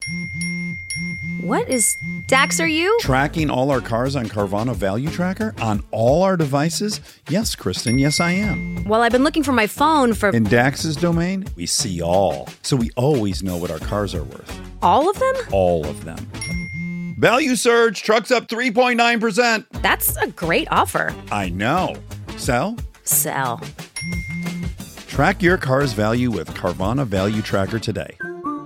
What is... Dax, are you? Tracking all our cars on Carvana Value Tracker on all our devices? Yes, Kristen, yes I am. Well, I've been looking for my phone for... In Dax's domain, we see all. So we always know what our cars are worth. All of them? All of them. Value surge, trucks up 3.9%. That's a great offer. I know. Sell? Sell. Track your car's value with Carvana Value Tracker today.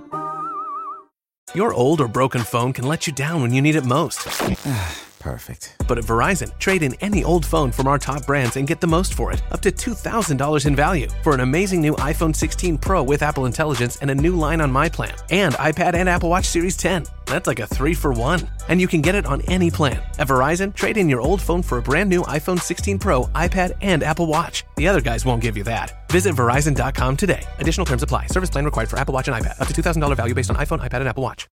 Your old or broken phone can let you down when you need it most. Perfect. But at Verizon, trade in any old phone from our top brands and get the most for it, up to $2,000 in value, for an amazing new iPhone 16 Pro with Apple Intelligence and a new line on My Plan, and iPad and Apple Watch Series 10. That's like a 3-for-1. And you can get it on any plan. At Verizon, trade in your old phone for a brand new iPhone 16 Pro, iPad, and Apple Watch. The other guys won't give you that. Visit Verizon.com today. Additional terms apply. Service plan required for Apple Watch and iPad. Up to $2,000 value based on iPhone, iPad, and Apple Watch.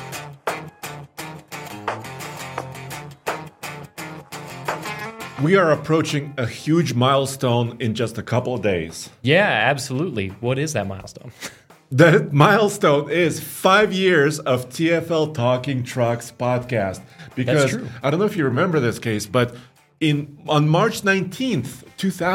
We are approaching a huge milestone in just a couple of days. Yeah, absolutely. What is that milestone? That milestone is 5 years of TFL Talking Trucks podcast. Because That's true. I don't know if you remember this case, but on March 19th,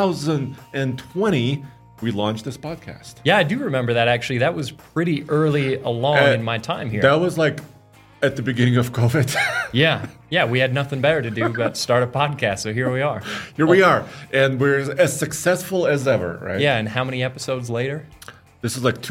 2020, we launched this podcast. Yeah, I do remember that, actually. That was pretty early along in my time here. That was like at the beginning of COVID. Yeah, we had nothing better to do but start a podcast, so here we are. Here we are, and we're as successful as ever, right? Yeah, and how many episodes later? This is like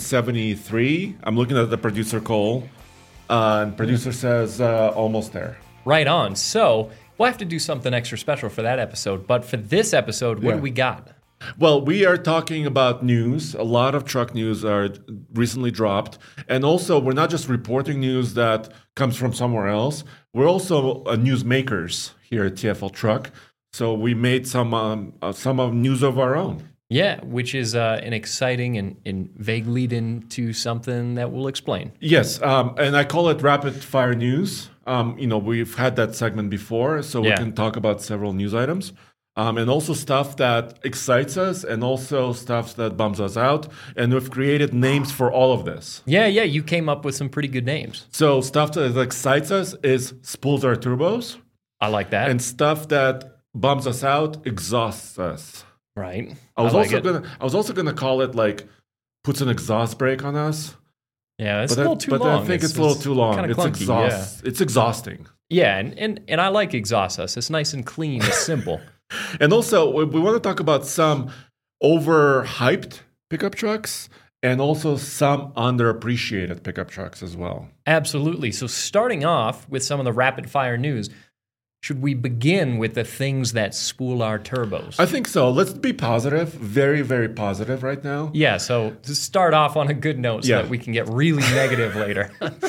273. I'm looking at the producer, Cole, and producer says almost there. Right on. So we'll have to do something extra special for that episode, but for this episode, what do we got? Well, we are talking about news. A lot of truck news are recently dropped. And also, we're not just reporting news that comes from somewhere else. We're also newsmakers here at TFL Truck. So we made some news of our own. Yeah, which is an exciting and vague lead into something that we'll explain. Yes, and I call it rapid fire news. We've had that segment before, so we can talk about several news items. And also stuff that excites us and also stuff that bums us out. And we've created names for all of this. Yeah, you came up with some pretty good names. So stuff that excites us is spools our turbos. I like that. And stuff that bums us out exhausts us. Right. I was also gonna call it like puts an exhaust brake on us. Yeah, it's a little too long. But I think it's a little too long. Kind of clunky, It's exhausting. Yeah, and I like exhaust us. It's nice and clean. It's simple. And also, we want to talk about some overhyped pickup trucks and also some underappreciated pickup trucks as well. Absolutely. So starting off with some of the rapid fire news, should we begin with the things that spool our turbos? I think so. Let's be positive. Very, very positive right now. Yeah, so to start off on a good note so that we can get really negative later.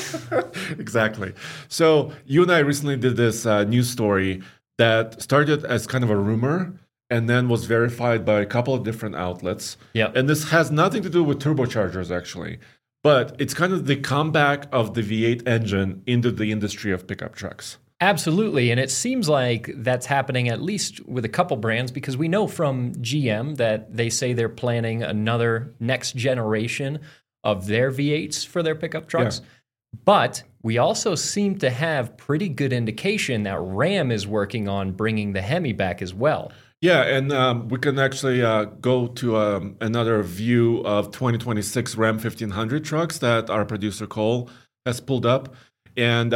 Exactly. So you and I recently did this news story that started as kind of a rumor and then was verified by a couple of different outlets. Yeah. And this has nothing to do with turbochargers, actually. But it's kind of the comeback of the V8 engine into the industry of pickup trucks. Absolutely. And it seems like that's happening at least with a couple brands, because we know from GM that they say they're planning another next generation of their V8s for their pickup trucks. Yeah. But we also seem to have pretty good indication that Ram is working on bringing the Hemi back as well. Yeah, and we can actually go to another view of 2026 Ram 1500 trucks that our producer Cole has pulled up. And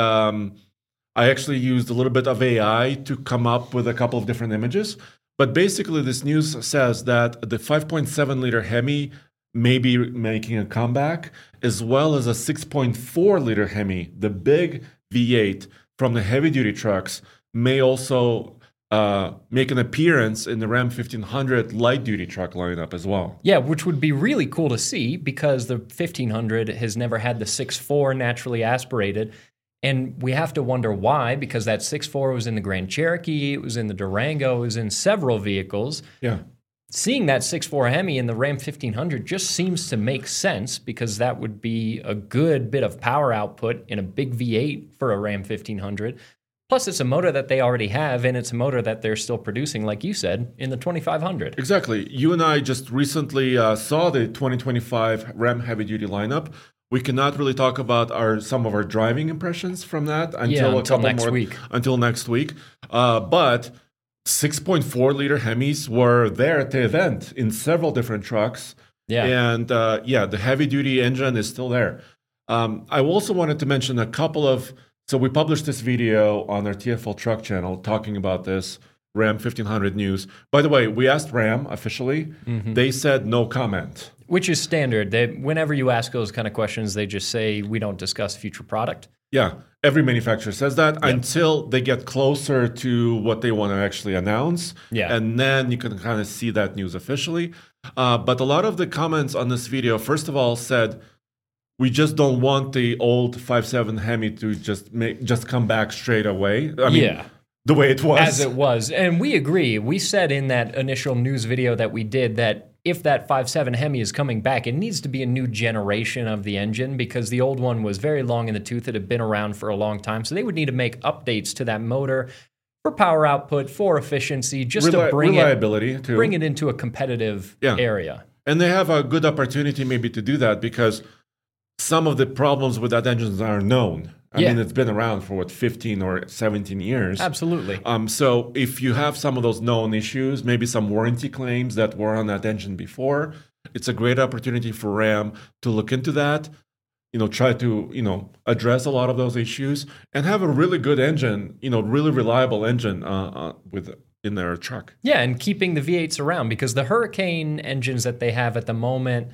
I actually used a little bit of AI to come up with a couple of different images. But basically, this news says that the 5.7-liter Hemi may be making a comeback, as well as a 6.4-liter Hemi, the big V8 from the heavy-duty trucks, may also make an appearance in the Ram 1500 light-duty truck lineup as well. Yeah, which would be really cool to see, because the 1500 has never had the 6.4 naturally aspirated. And we have to wonder why, because that 6.4 was in the Grand Cherokee, it was in the Durango, it was in several vehicles. Yeah. Seeing that 6.4 Hemi in the Ram 1500 just seems to make sense, because that would be a good bit of power output in a big V8 for a Ram 1500. Plus, it's a motor that they already have, and it's a motor that they're still producing, like you said, in the 2500. Exactly. You and I just recently saw the 2025 Ram heavy-duty lineup. we cannot really talk about some of our driving impressions from that until until next week. But 6.4 liter Hemis were there at the event in several different trucks. Yeah. And the heavy duty engine is still there. I also wanted to mention a couple of, so we published this video on our TFL truck channel talking about this Ram 1500 news. By the way, we asked Ram officially. They said no comment. Which is standard. Whenever you ask those kind of questions, they just say, we don't discuss future product. Yeah, every manufacturer says that until they get closer to what they want to actually announce. Yeah. And then you can kind of see that news officially. But a lot of the comments on this video, first of all, said, we just don't want the old 5.7 Hemi to just come back straight away. I mean, the way it was. As it was. And we agree. We said in that initial news video that we did that if that 5.7 Hemi is coming back, it needs to be a new generation of the engine because the old one was very long in the tooth. It had been around for a long time. So they would need to make updates to that motor for power output, for efficiency, just to bring it into a competitive area. And they have a good opportunity maybe to do that because some of the problems with that engine are known. I mean, it's been around for 15 or 17 years. Absolutely. So if you have some of those known issues, maybe some warranty claims that were on that engine before, it's a great opportunity for Ram to look into that, try to, address a lot of those issues and have a really good engine, really reliable engine in their truck. Yeah, and keeping the V8s around because the Hurricane engines that they have at the moment,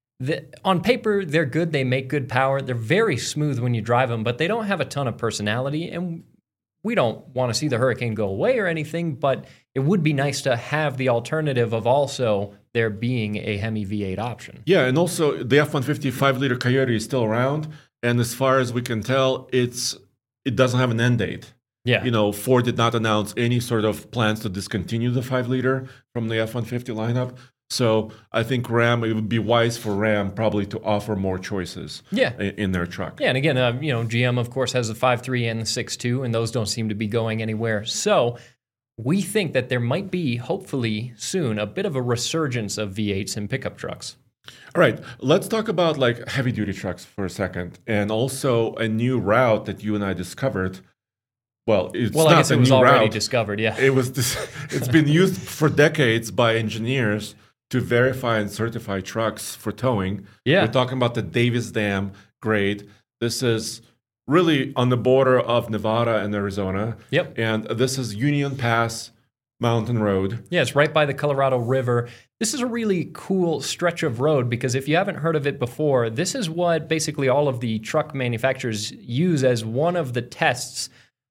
on paper, they're good. They make good power. They're very smooth when you drive them, but they don't have a ton of personality. And we don't want to see the Hurricane go away or anything, but it would be nice to have the alternative of also there being a Hemi V8 option. Yeah, and also the F-150 5-liter Coyote is still around. And as far as we can tell, it doesn't have an end date. Yeah. Ford did not announce any sort of plans to discontinue the 5-liter from the F-150 lineup. So I think it would be wise for Ram probably to offer more choices in their truck. Yeah, and again, GM, of course, has the 5.3 and the 6.2, and those don't seem to be going anywhere. So we think that there might be, hopefully soon, a bit of a resurgence of V8s in pickup trucks. All right, let's talk about heavy-duty trucks for a second, and also a new route that you and I discovered. Well, I guess it was already discovered, yeah. It's been used for decades by engineers to verify and certify trucks for towing. Yeah. We're talking about the Davis Dam grade. This is really on the border of Nevada and Arizona. Yep. And this is Union Pass Mountain Road. Yeah, it's right by the Colorado River. This is a really cool stretch of road because if you haven't heard of it before, this is what basically all of the truck manufacturers use as one of the tests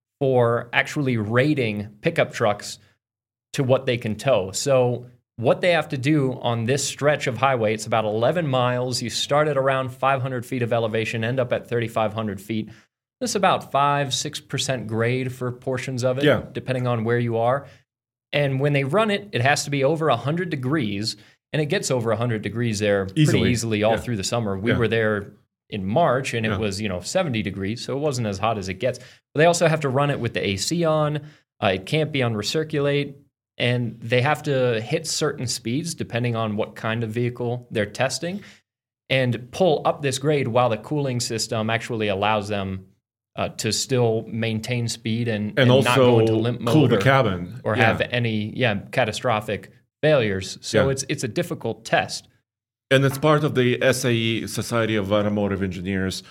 for actually rating pickup trucks to what they can tow. So what they have to do on this stretch of highway, it's about 11 miles. You start at around 500 feet of elevation, end up at 3,500 feet. That's about 5-6% grade for portions of it, depending on where you are. And when they run it, it has to be over 100 degrees, and it gets over 100 degrees there pretty easily all through the summer. We were there in March, and it was 70 degrees, so it wasn't as hot as it gets. But they also have to run it with the AC on. It can't be on recirculate. And they have to hit certain speeds depending on what kind of vehicle they're testing and pull up this grade while the cooling system actually allows them to still maintain speed and also not go into limp mode cool the cabin or have any catastrophic failures. So it's a difficult test. And it's part of the SAE, Society of Automotive Engineers,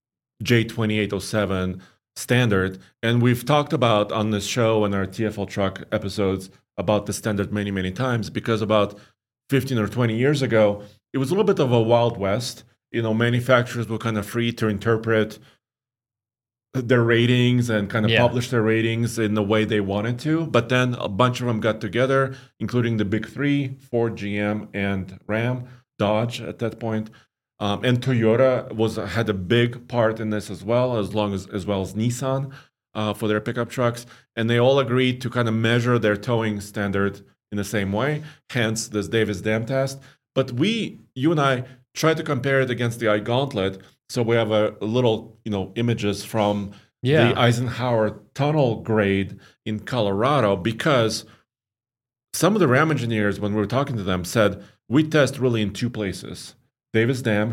J2807 standard. And we've talked about on this show and our TFL truck episodes about the standard many, many times because about 15 or 20 years ago, it was a little bit of a Wild West. Manufacturers were kind of free to interpret their ratings and kind of publish their ratings in the way they wanted to. But then a bunch of them got together, including the big three, Ford, GM, and Ram, Dodge at that point. And Toyota had a big part in this as well as well as Nissan. For their pickup trucks, and they all agreed to kind of measure their towing standard in the same way, hence this Davis Dam test. But you and I tried to compare it against the iGauntlet, so we have a little, images from the Eisenhower Tunnel grade in Colorado, because some of the Ram engineers, when we were talking to them, said, we test really in two places, Davis Dam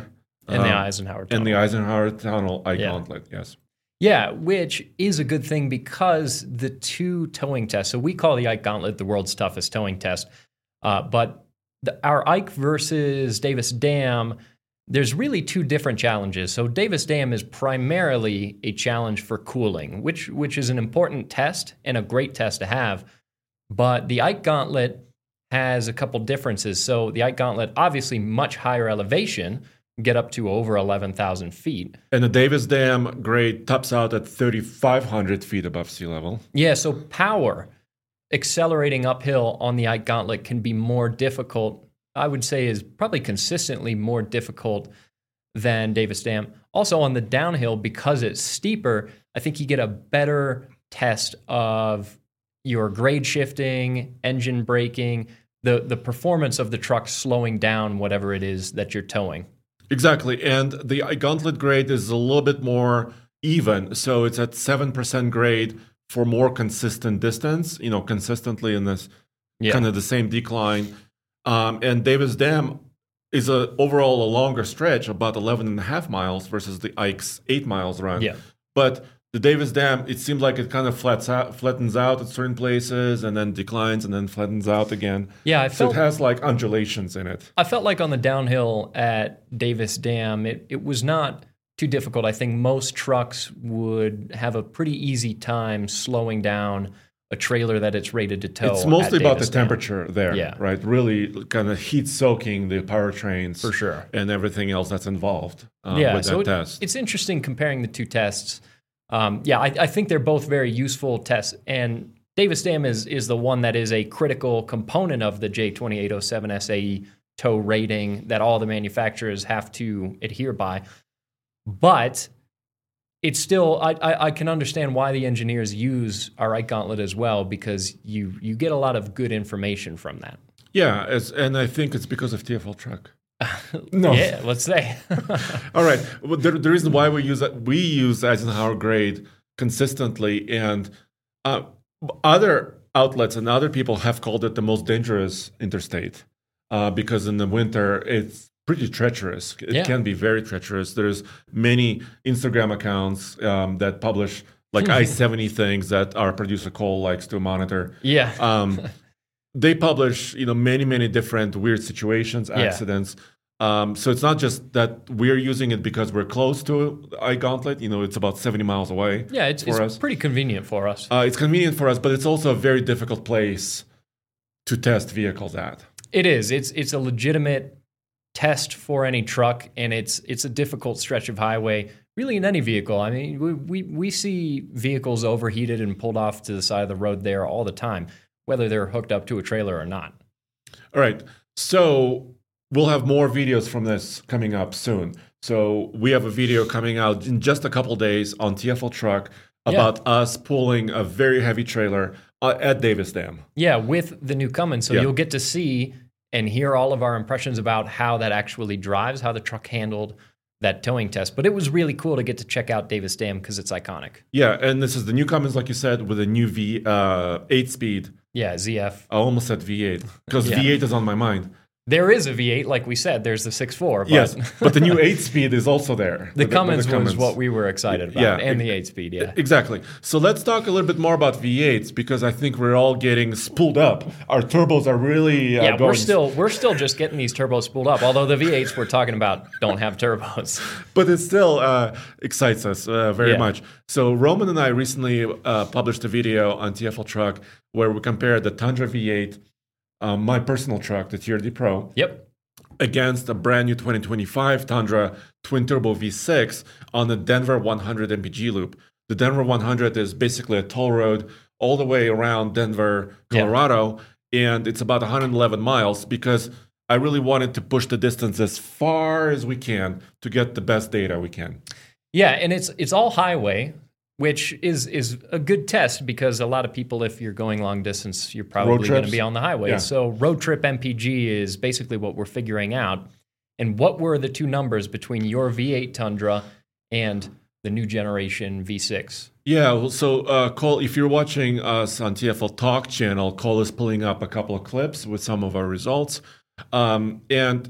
And the Eisenhower tunnel. And the Eisenhower tunnel eye Yeah. gauntlet, yes. Yeah, which is a good thing because the two towing tests, so we call the Ike Gauntlet the world's toughest towing test, but our Ike versus Davis Dam, there's really two different challenges. So Davis Dam is primarily a challenge for cooling, which is an important test and a great test to have. But the Ike Gauntlet has a couple differences. So the Ike Gauntlet, obviously much higher elevation, get up to over 11,000 feet. And the Davis Dam grade tops out at 3,500 feet above sea level. Yeah, so power accelerating uphill on the Ike Gauntlet can be more difficult. I would say is probably consistently more difficult than Davis Dam. Also on the downhill, because it's steeper, I think you get a better test of your grade shifting, engine braking, the performance of the truck slowing down whatever it is that you're towing. Exactly. And the gauntlet grade is a little bit more even. So it's at 7% grade for more consistent distance, consistently in this kind of the same decline. And Davis Dam is overall a longer stretch, about 11.5 miles versus the Ike's 8 miles run. Yeah. But the Davis Dam, it seems like it kind of flattens out at certain places and then declines and then flattens out again. Yeah, so it has like undulations in it. I felt like on the downhill at Davis Dam, it was not too difficult. I think most trucks would have a pretty easy time slowing down a trailer that it's rated to tow. It's mostly about the Davis Dam. temperature there, right? Really kind of heat soaking the powertrains For sure. and everything else that's involved with that test. It's interesting comparing the two tests. I think they're both very useful tests. And Davis Dam is the one that is a critical component of the J2807 SAE tow rating that all the manufacturers have to adhere by. But it's still, I can understand why the engineers use our Ike Gauntlet as well, because you get a lot of good information from that. Yeah, and I think it's because of TFL Truck. No. Yeah, let's say. All right. Well, the reason why we use Eisenhower grade consistently, and other outlets and other people have called it the most dangerous interstate because in the winter it's pretty treacherous. It can be very treacherous. There's many Instagram accounts that publish like I-70 things that our producer Cole likes to monitor. Yeah. They publish, many different weird situations, accidents. So it's not just that we're using it because we're close to Ike Gauntlet. It's about 70 miles away. Yeah, it's pretty convenient for us. It's convenient for us, but it's also a very difficult place to test vehicles at. It is. It's a legitimate test for any truck, and it's a difficult stretch of highway, really in any vehicle. I mean, we see vehicles overheated and pulled off to the side of the road there all the time, whether they're hooked up to a trailer or not. All right. So we'll have more videos from this coming up soon. So we have a video coming out in just a couple days on TFL Truck about us pulling a very heavy trailer at Davis Dam. Yeah, with the new Cummins. So you'll get to see and hear all of our impressions about how that actually drives, how the truck handled that towing test. But it was really cool to get to check out Davis Dam because it's iconic. Yeah, and this is the new Cummins, like you said, with a new 8-speed. Yeah, ZF. I almost said V8 because V8 is on my mind. There is a V8, like we said. There's the 6.4. Yes, but the new 8-speed is also there. The Cummins was what we were excited about, and the 8-speed, Exactly. So let's talk a little bit more about V8s because I think we're all getting spooled up. Our turbos are really going. We're still just getting these turbos spooled up, although the V8s we're talking about don't have turbos. But it still excites us very much. So Roman and I recently published a video on TFL Truck where we compared the Tundra V8, my personal truck, the TRD Pro, against a brand new 2025 Tundra twin turbo V6 on the Denver 100 MPG loop. The Denver 100 is basically a toll road all the way around Denver, Colorado, and it's about 111 miles because I really wanted to push the distance as far as we can to get the best data we can. Yeah, and it's all highway, which is a good test because a lot of people, if you're going long distance, you're probably going to be on the highway. Yeah. So road trip MPG is basically what we're figuring out. And what were the two numbers between your V8 Tundra and the new generation V6? Yeah, well, so Cole, if you're watching us on TFL Talk channel, Cole is pulling up a couple of clips with some of our results. And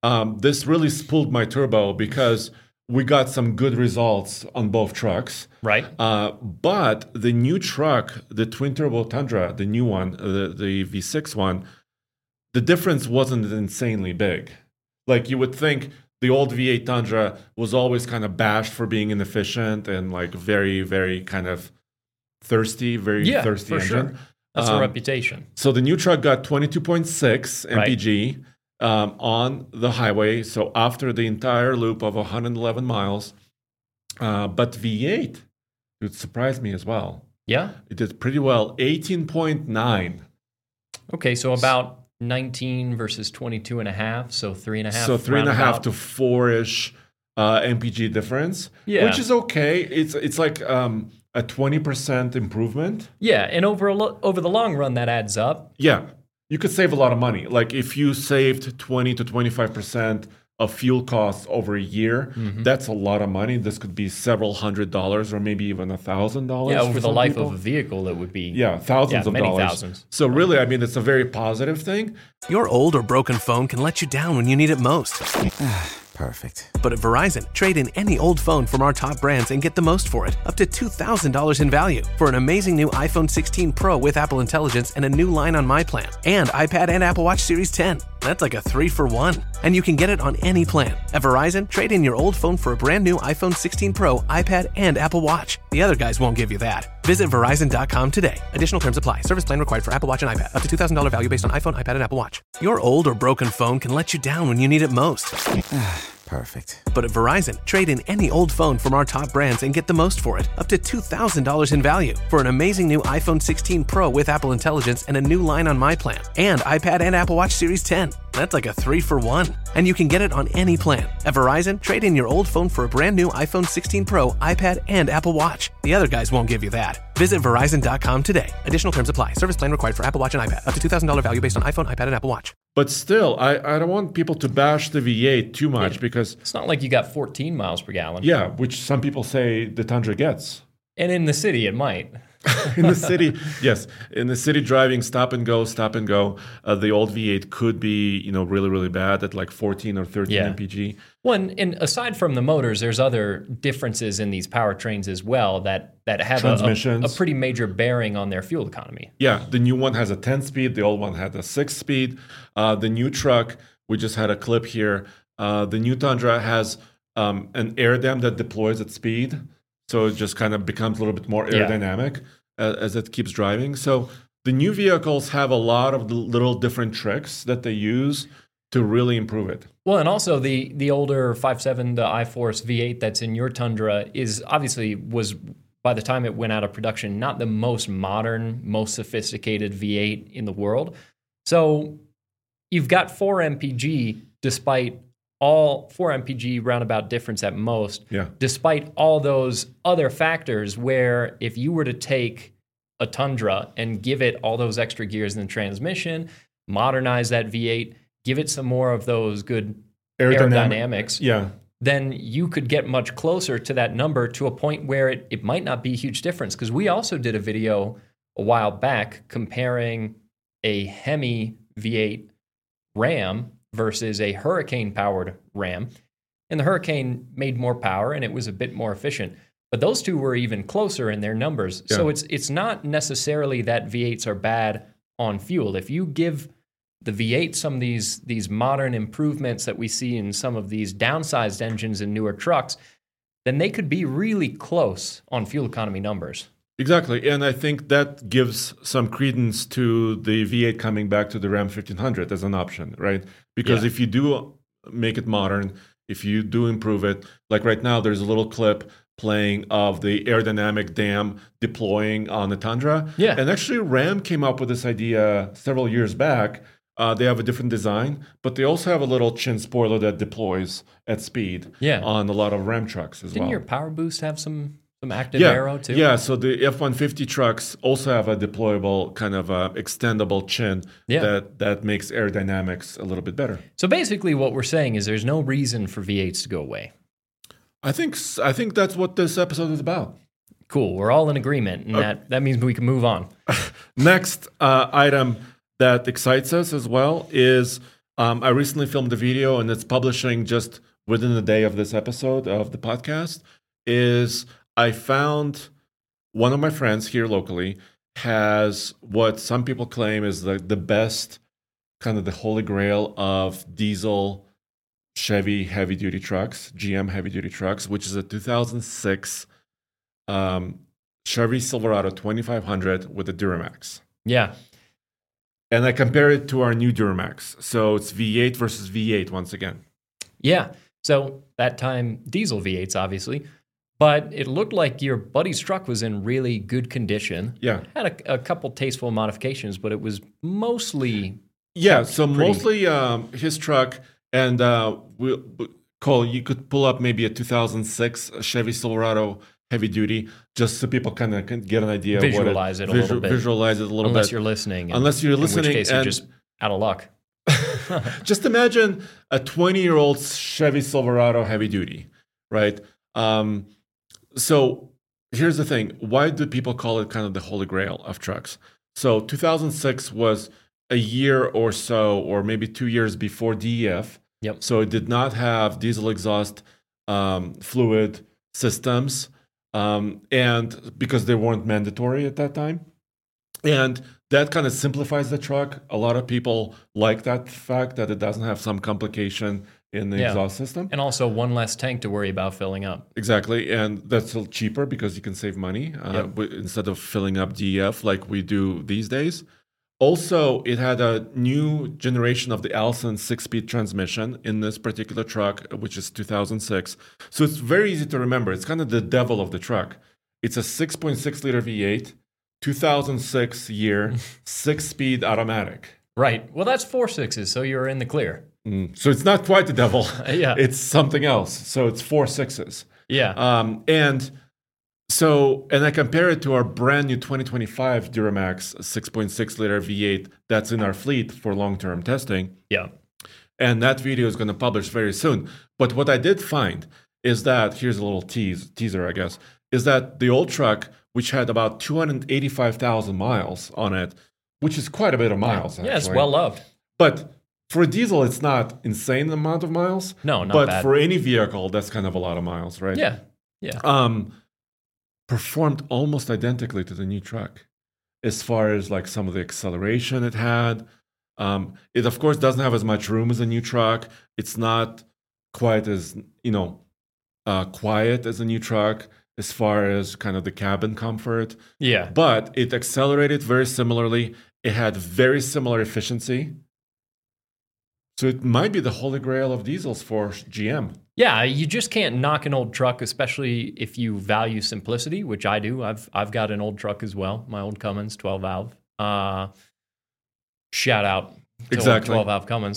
this really spooled my turbo because we got some good results on both trucks. Right. But the new truck, the twin turbo Tundra, the new one, the V6 one, the difference wasn't insanely big. Like you would think the old V8 Tundra was always kind of bashed for being inefficient and like very, very kind of thirsty, thirsty for engine. sure. That's a reputation. So the new truck got 22.6 mpg on the highway. So after the entire loop of 111 miles. But V8, it surprised me as well. Yeah. It did pretty well, 18.9. Okay, so about 19 versus 22 and a half, so 3.5. So 3.5 to 4-ish mpg difference, which is okay. It's like a 20% improvement. Yeah, and over the long run, that adds up. Yeah, you could save a lot of money. Like if you saved 20 to 25% of fuel costs over a year, that's a lot of money. This could be several $100s or maybe even $1,000. Yeah, over the life of a vehicle, it would be thousands of many dollars. Thousands. So really, I mean, it's a very positive thing. Your old or broken phone can let you down when you need it most. Perfect. But at Verizon, trade in any old phone from our top brands and get the most for it, up to $2,000 in value. For an amazing new iPhone 16 Pro with Apple Intelligence and a new line on My Plan. And iPad and Apple Watch Series 10. That's like a 3-for-1. And you can get it on any plan. At Verizon, trade in your old phone for a brand new iPhone 16 Pro, iPad, and Apple Watch. The other guys won't give you that. Visit Verizon.com today. Additional terms apply. Service plan required for Apple Watch and iPad. Up to $2,000 value based on iPhone, iPad, and Apple Watch. Your old or broken phone can let you down when you need it most. Perfect. But at Verizon, trade in any old phone from our top brands and get the most for it, up to $2,000 in value. For an amazing new iPhone 16 Pro with Apple Intelligence and a new line on My Plan. And iPad and Apple Watch Series 10. That's like a 3-for-1. And you can get it on any plan. At Verizon, trade in your old phone for a brand new iPhone 16 Pro, iPad, and Apple Watch. The other guys won't give you that. Visit Verizon.com today. Additional terms apply. Service plan required for Apple Watch and iPad. Up to $2,000 value based on iPhone, iPad, and Apple Watch. But still, I don't want people to bash the V8 too much because... It's not like you got 14 miles per gallon. Yeah, which some people say the Tundra gets. And in the city, it might. In the city, yes. In the city, driving stop and go, the old V8 could be, really, really bad at like 14 or 13 mpg. Well, and aside from the motors, there's other differences in these powertrains as well that have Transmissions. a pretty major bearing on their fuel economy. Yeah, the new one has a 10-speed. The old one had a 6-speed. The new truck, we just had a clip here. The new Tundra has an air dam that deploys at speed. So it just kind of becomes a little bit more aerodynamic as it keeps driving. So the new vehicles have a lot of little different tricks that they use to really improve it. Well, and also the older 5.7, the iForce V8 that's in your Tundra was, by the time it went out of production, not the most modern, most sophisticated V8 in the world. So you've got 4 mpg despite all 4 mpg roundabout difference at most, despite all those other factors where if you were to take a Tundra and give it all those extra gears in the transmission, modernize that V8, give it some more of those good aerodynamics, then you could get much closer to that number to a point where it might not be a huge difference. Because we also did a video a while back comparing a Hemi V8 Ram versus a Hurricane-powered Ram. And the Hurricane made more power, and it was a bit more efficient. But those two were even closer in their numbers. Yeah. So it's not necessarily that V8s are bad on fuel. If you give the V8 some of these modern improvements that we see in some of these downsized engines in newer trucks, then they could be really close on fuel economy numbers. Exactly, and I think that gives some credence to the V8 coming back to the Ram 1500 as an option, right? Because if you do make it modern, if you do improve it, like right now there's a little clip playing of the aerodynamic dam deploying on the Tundra. Yeah. And actually Ram came up with this idea several years back. They have a different design, but they also have a little chin spoiler that deploys at speed on a lot of Ram trucks as well. Didn't your Power Boost have some active aero too? Yeah, so the F-150 trucks also have a deployable kind of extendable chin that makes aerodynamics a little bit better. So basically what we're saying is there's no reason for V8s to go away. I think that's what this episode is about. Cool, we're all in agreement, and that means we can move on. Next item that excites us as well is I recently filmed a video, and it's publishing just within the day of this episode of the podcast. Is I found one of my friends here locally has what some people claim is the best, kind of the holy grail of diesel Chevy heavy-duty trucks, GM heavy-duty trucks, which is a 2006 Chevy Silverado 2500 with a Duramax. Yeah. And I compare it to our new Duramax. So it's V8 versus V8 once again. Yeah. So that time, diesel V8s, obviously. But it looked like your buddy's truck was in really good condition. Yeah. Had a couple tasteful modifications, but it was mostly... Yeah, so pretty. mostly his truck, and Cole, you could pull up maybe a 2006 Chevy Silverado heavy duty, just so people kind of can get an idea. Visualize it a little bit. Visualize it a little Unless bit. you're listening. Unless you're listening. In which case and you're just out of luck. just imagine a 20-year-old Chevy Silverado heavy duty, right? So here's the thing. Why do people call it kind of the holy grail of trucks? So 2006 was a year or so, or maybe 2 years before DEF. Yep. So it did not have diesel exhaust fluid systems, and because they weren't mandatory at that time. And that kind of simplifies the truck. A lot of people like that fact that it doesn't have some complication in the exhaust system. And also one less tank to worry about filling up. Exactly. And that's still cheaper because you can save money instead of filling up DEF like we do these days. Also, it had a new generation of the Allison 6-speed transmission in this particular truck, which is 2006. So it's very easy to remember. It's kind of the devil of the truck. It's a 6.6 liter V8, 2006 year, 6-speed automatic. Right. Well, that's 4 6s, so you're in the clear. So it's not quite the devil. Yeah. It's something else. So it's 4 6s. Yeah. And I compare it to our brand new 2025 Duramax 6.6 liter V8 that's in our fleet for long-term testing. Yeah. And that video is going to publish very soon. But what I did find is that, here's a little teaser, I guess, is that the old truck, which had about 285,000 miles on it, which is quite a bit of miles, actually. Yeah, it's well loved. But for a diesel, it's not insane amount of miles. No, not but bad. for any vehicle, that's kind of a lot of miles, right? Yeah. Yeah. Performed almost identically to the new truck as far as like some of the acceleration it had. It of course doesn't have as much room as a new truck. It's not quite as quiet as a new truck as far as kind of the cabin comfort. Yeah. But it accelerated very similarly. It had very similar efficiency. So it might be the holy grail of diesels for GM. Yeah, you just can't knock an old truck, especially if you value simplicity, which I do. I've got an old truck as well, my old Cummins 12 valve. Shout out to old 12 valve Cummins.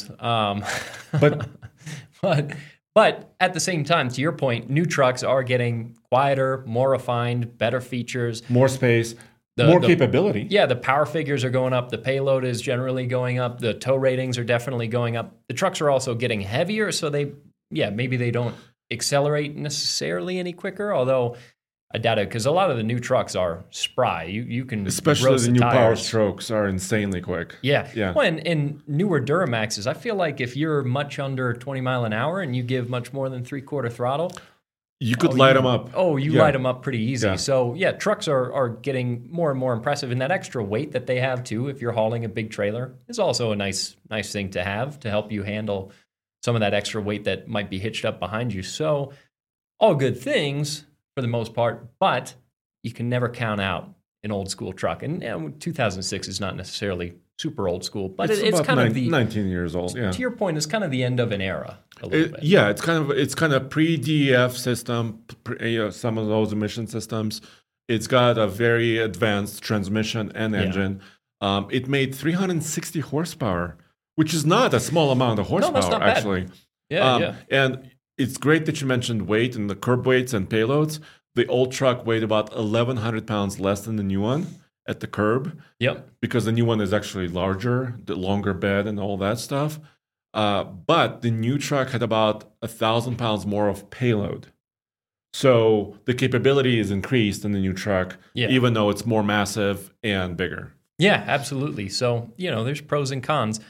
But at the same time, to your point, new trucks are getting quieter, more refined, better features, more space. More capability. Yeah, the power figures are going up. The payload is generally going up. The tow ratings are definitely going up. The trucks are also getting heavier, so maybe they don't accelerate necessarily any quicker, although I doubt it, because a lot of the new trucks are spry. You can especially roast the new tires. Power Strokes are insanely quick. Yeah. Yeah. Well, and newer Duramaxes, I feel like if you're much under 20 mile an hour and you give much more than 3/4 throttle, you could light them up. Light them up pretty easy. Yeah. So, yeah, trucks are getting more and more impressive. And that extra weight that they have, too, if you're hauling a big trailer, is also a nice thing to have to help you handle some of that extra weight that might be hitched up behind you. So, all good things for the most part, but you can never count out an old school truck. And 2006 is not necessarily super old school, but it's kind of the 19 years old. Yeah. To your point, it's kind of the end of an era a little bit. Yeah, it's kind of pre-DEF system. Some of those emission systems. It's got a very advanced transmission and engine. It made 360 horsepower, which is not a small amount of horsepower. No, that's not bad. Actually. Yeah. And it's great that you mentioned weight and the curb weights and payloads. The old truck weighed about 1,100 pounds less than the new one at the curb. Yep. Because the new one is actually larger, the longer bed and all that stuff. But the new truck had about 1,000 pounds more of payload. So the capability is increased in the new truck, even though it's more massive and bigger. Yeah, absolutely. So, there's pros and cons.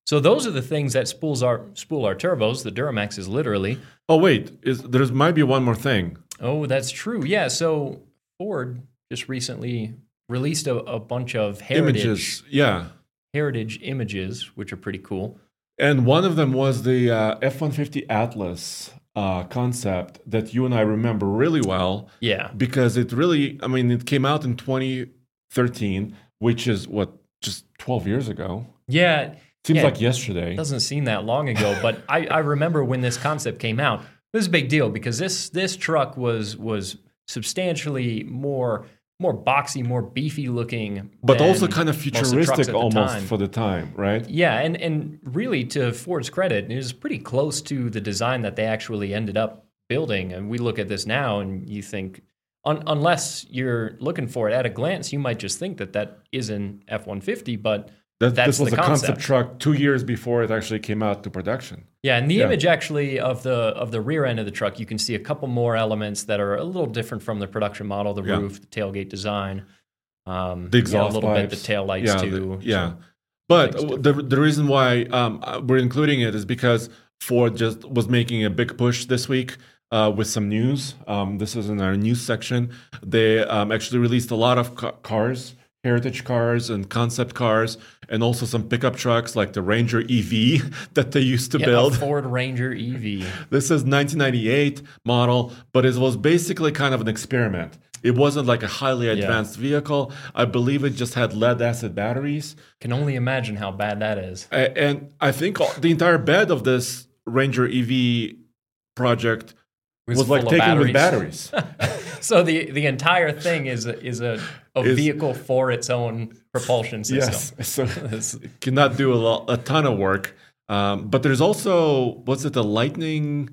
So those are the things that spool our turbos. The Duramax is literally. Oh wait, there might be one more thing. Oh, that's true. Yeah. So Ford just recently released a bunch of Images, yeah. heritage images, which are pretty cool. And one of them was the F-150 Atlas concept that you and I remember really well. Yeah. Because it came out in 2013, which is just 12 years ago. Yeah. Seems like yesterday. It doesn't seem that long ago, but I remember when this concept came out. It was a big deal because this truck was substantially more boxy, more beefy looking, but also kind of most of the trucks futuristic at the almost time. for the time, right? Yeah, and really to Ford's credit, it was pretty close to the design that they actually ended up building. And we look at this now and you think, unless you're looking for it at a glance, you might just think that is an F-150, but that's this was the a concept truck 2 years before it actually came out to production. Yeah, and the image actually of the rear end of the truck, you can see a couple more elements that are a little different from the production model: the roof, the tailgate design, the exhaust a little pipes. bit, the tail lights too. But the reason why we're including it is because Ford just was making a big push this week with some news. This is in our news section. They actually released a lot of cars. Heritage cars and concept cars, and also some pickup trucks like the Ranger EV that they used to build. A Ford Ranger EV. This is 1998 model, but it was basically kind of an experiment. It wasn't like a highly advanced vehicle. I believe it just had lead-acid batteries. Can only imagine how bad that is. And I think the entire bed of this Ranger EV project was like taken with batteries. So the entire thing is a vehicle for its own propulsion system. Yes, so it cannot do a ton of work. But there's also, the Lightning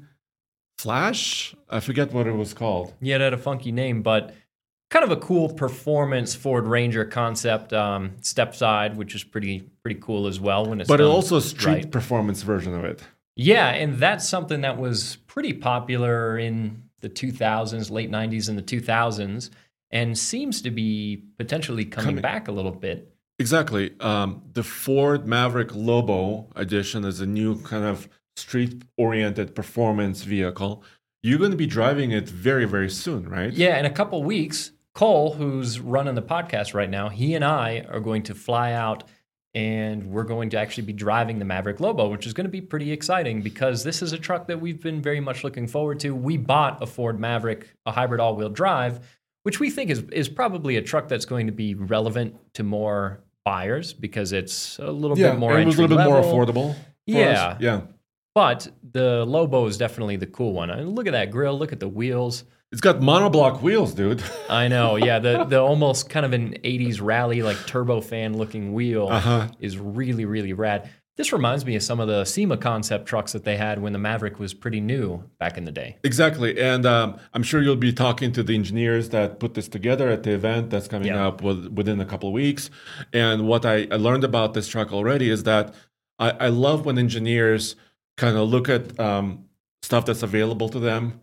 Flash? I forget what it was called. Yeah, it had a funky name, but kind of a cool performance Ford Ranger concept, step side, which is pretty cool as well when it's But done also a street right. performance version of it. Yeah, and that's something that was pretty popular in the 2000s, late 90s and the 2000s, and seems to be potentially coming back a little bit. Exactly. The Ford Maverick Lobo edition is a new kind of street-oriented performance vehicle. You're going to be driving it very, very soon, right? Yeah, in a couple weeks, Cole, who's running the podcast right now, he and I are going to fly out and we're going to actually be driving the Maverick Lobo, which is going to be pretty exciting because this is a truck that we've been very much looking forward to. We bought a Ford Maverick, a hybrid all-wheel drive, which we think is probably a truck that's going to be relevant to more buyers because it's a little bit more it was a little bit more affordable for us. Yeah. But the Lobo is definitely the cool one. I mean, look at that grille. Look at the wheels. It's got monoblock wheels, dude. I know. Yeah, the almost kind of an 80s rally, like turbofan looking wheel is really, really rad. This reminds me of some of the SEMA concept trucks that they had when the Maverick was pretty new back in the day. Exactly. And I'm sure you'll be talking to the engineers that put this together at the event that's coming up within a couple of weeks. And what I learned about this truck already is that I love when engineers kind of look at stuff that's available to them.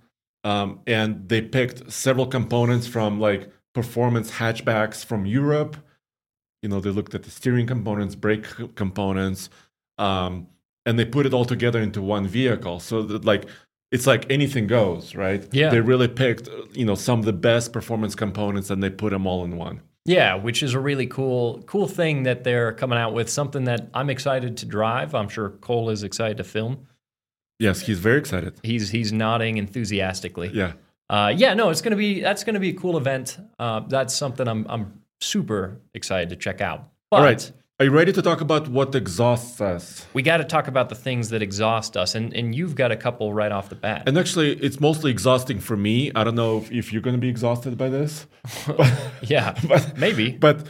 And they picked several components from like performance hatchbacks from Europe. You know, they looked at the steering components, brake components, and they put it all together into one vehicle. So that like it's like anything goes, right? Yeah. They really picked, some of the best performance components and they put them all in one. Yeah, which is a really cool thing that they're coming out with, something that I'm excited to drive. I'm sure Cole is excited to film. Yes, he's very excited. He's nodding enthusiastically. Yeah. That's gonna be a cool event. That's something I'm super excited to check out. But all right. Are you ready to talk about what exhausts us? We got to talk about the things that exhaust us, and you've got a couple right off the bat. And actually, it's mostly exhausting for me. I don't know if you're going to be exhausted by this. Yeah, maybe. But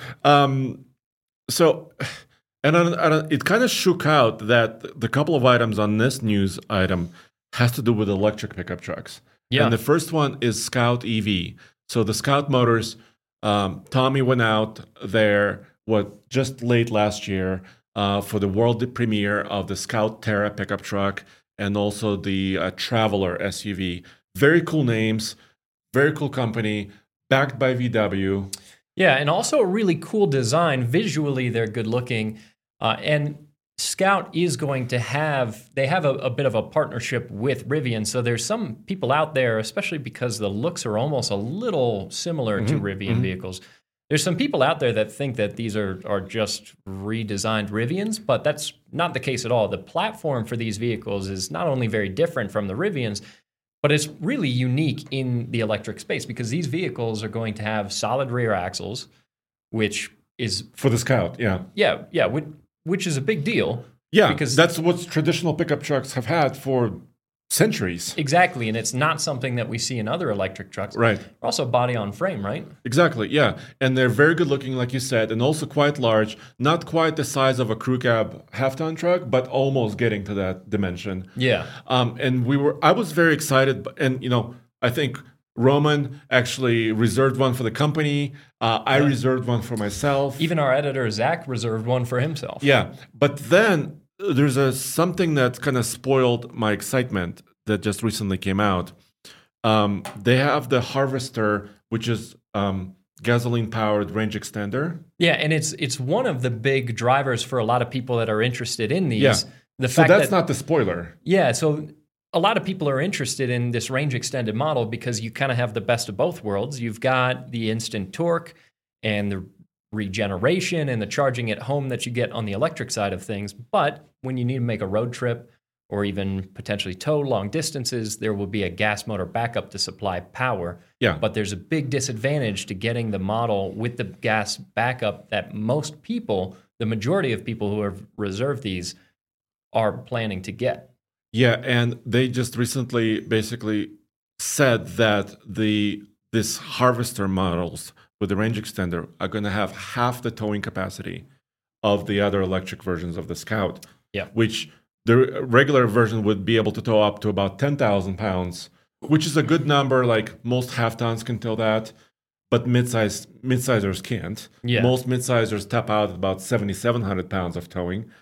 it kind of shook out that the couple of items on this news item has to do with electric pickup trucks. Yeah. And the first one is Scout EV. So the Scout Motors, Tommy went out there just late last year for the world premiere of the Scout Terra pickup truck and also the Traveler SUV. Very cool names, very cool company, backed by VW. Yeah, and also a really cool design. Visually, they're good looking. And Scout is going to have a bit of a partnership with Rivian. So there's some people out there, especially because the looks are almost a little similar to Rivian vehicles. There's some people out there that think that these are just redesigned Rivians, but that's not the case at all. The platform for these vehicles is not only very different from the Rivians, but it's really unique in the electric space because these vehicles are going to have solid rear axles, which is For the Scout, yeah. which is a big deal. Yeah, because that's what traditional pickup trucks have had for centuries. exactly, and it's not something that we see in other electric trucks. Right. They're also body on frame, right? Exactly, yeah. And they're very good looking, like you said, and also quite large. Not quite the size of a crew cab half-ton truck, but almost getting to that dimension. Yeah. And I was very excited, and I think Roman actually reserved one for the company. I reserved one for myself. Even our editor Zach reserved one for himself. Yeah, but then there's something that kind of spoiled my excitement that just recently came out. They have the Harvester, which is gasoline-powered range extender. Yeah, and it's one of the big drivers for a lot of people that are interested in these. Yeah. The So fact that's that, not the spoiler. Yeah, so a lot of people are interested in this range extended model because you kind of have the best of both worlds. You've got the instant torque and the regeneration and the charging at home that you get on the electric side of things. But when you need to make a road trip or even potentially tow long distances, there will be a gas motor backup to supply power. Yeah. But there's a big disadvantage to getting the model with the gas backup that most people, the majority of people who have reserved these, are planning to get. Yeah, and they just recently basically said that this Harvester models with the range extender are going to have half the towing capacity of the other electric versions of the Scout. Yeah. Which the regular version would be able to tow up to about 10,000 pounds, which is a good number. Like most half tons can tow that, but mid-sizers can't. Yeah. Most mid-sizers tap out at about 7,700 pounds of towing.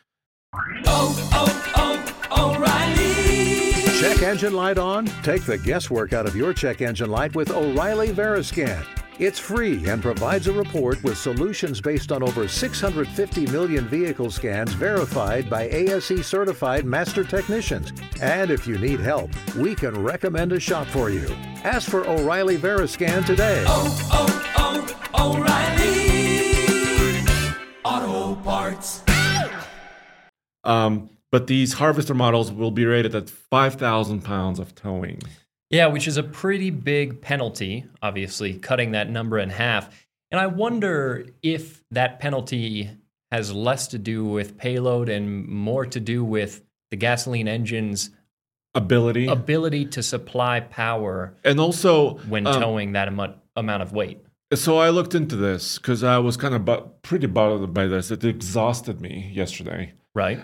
Check engine light on? Take the guesswork out of your check engine light with O'Reilly Veriscan. It's free and provides a report with solutions based on over 650 million vehicle scans verified by ASE certified master technicians. And if you need help, we can recommend a shop for you. Ask for O'Reilly Veriscan today. O'Reilly Auto Parts. But these Harvester models will be rated at 5,000 pounds of towing. Yeah, which is a pretty big penalty, obviously, cutting that number in half. And I wonder if that penalty has less to do with payload and more to do with the gasoline engine's ability to supply power And also, when towing that amount of weight. so I looked into this because I was kind of pretty bothered by this. It exhausted me yesterday. Right.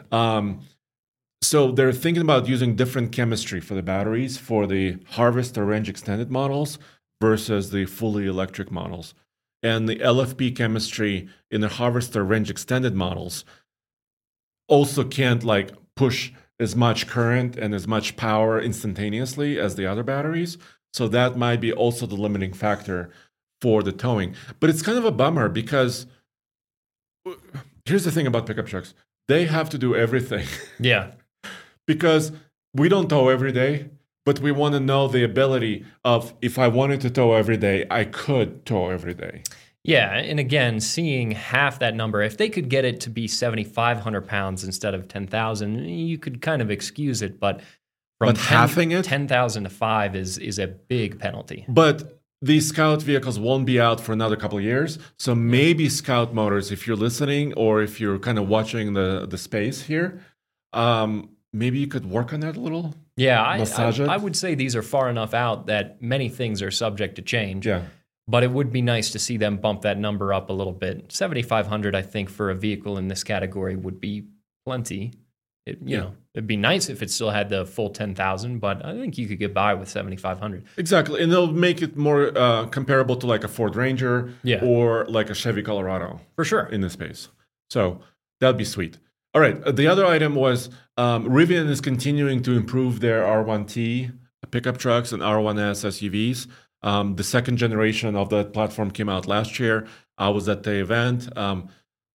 So they're thinking about using different chemistry for the batteries for the Harvester range extended models versus the fully electric models. And the LFP chemistry in the Harvester range extended models also can't push as much current and as much power instantaneously as the other batteries. So that might be also the limiting factor for the towing. But it's kind of a bummer because here's the thing about pickup trucks. They have to do everything. Yeah. Because we don't tow every day, but we want to know the ability of if I wanted to tow every day, I could tow every day. Yeah, and again, seeing half that number, if they could get it to be 7,500 pounds instead of 10,000, you could kind of excuse it. But from halving it? 10,000 to 5 is a big penalty. But these Scout vehicles won't be out for another couple of years. So maybe Scout Motors, if you're listening or if you're kind of watching the space here, maybe you could work on that a little. Yeah, Massage it. I would say these are far enough out that many things are subject to change. Yeah. But it would be nice to see them bump that number up a little bit. 7,500, I think, for a vehicle in this category would be plenty. It'd be nice if it still had the full 10,000, but I think you could get by with 7,500. Exactly. And they'll make it more comparable to like a Ford Ranger or like a Chevy Colorado. For sure. In this space. So that'd be sweet. All right. The other item was Rivian is continuing to improve their R1T pickup trucks and R1S SUVs. The second generation of that platform came out last year. I was at the event.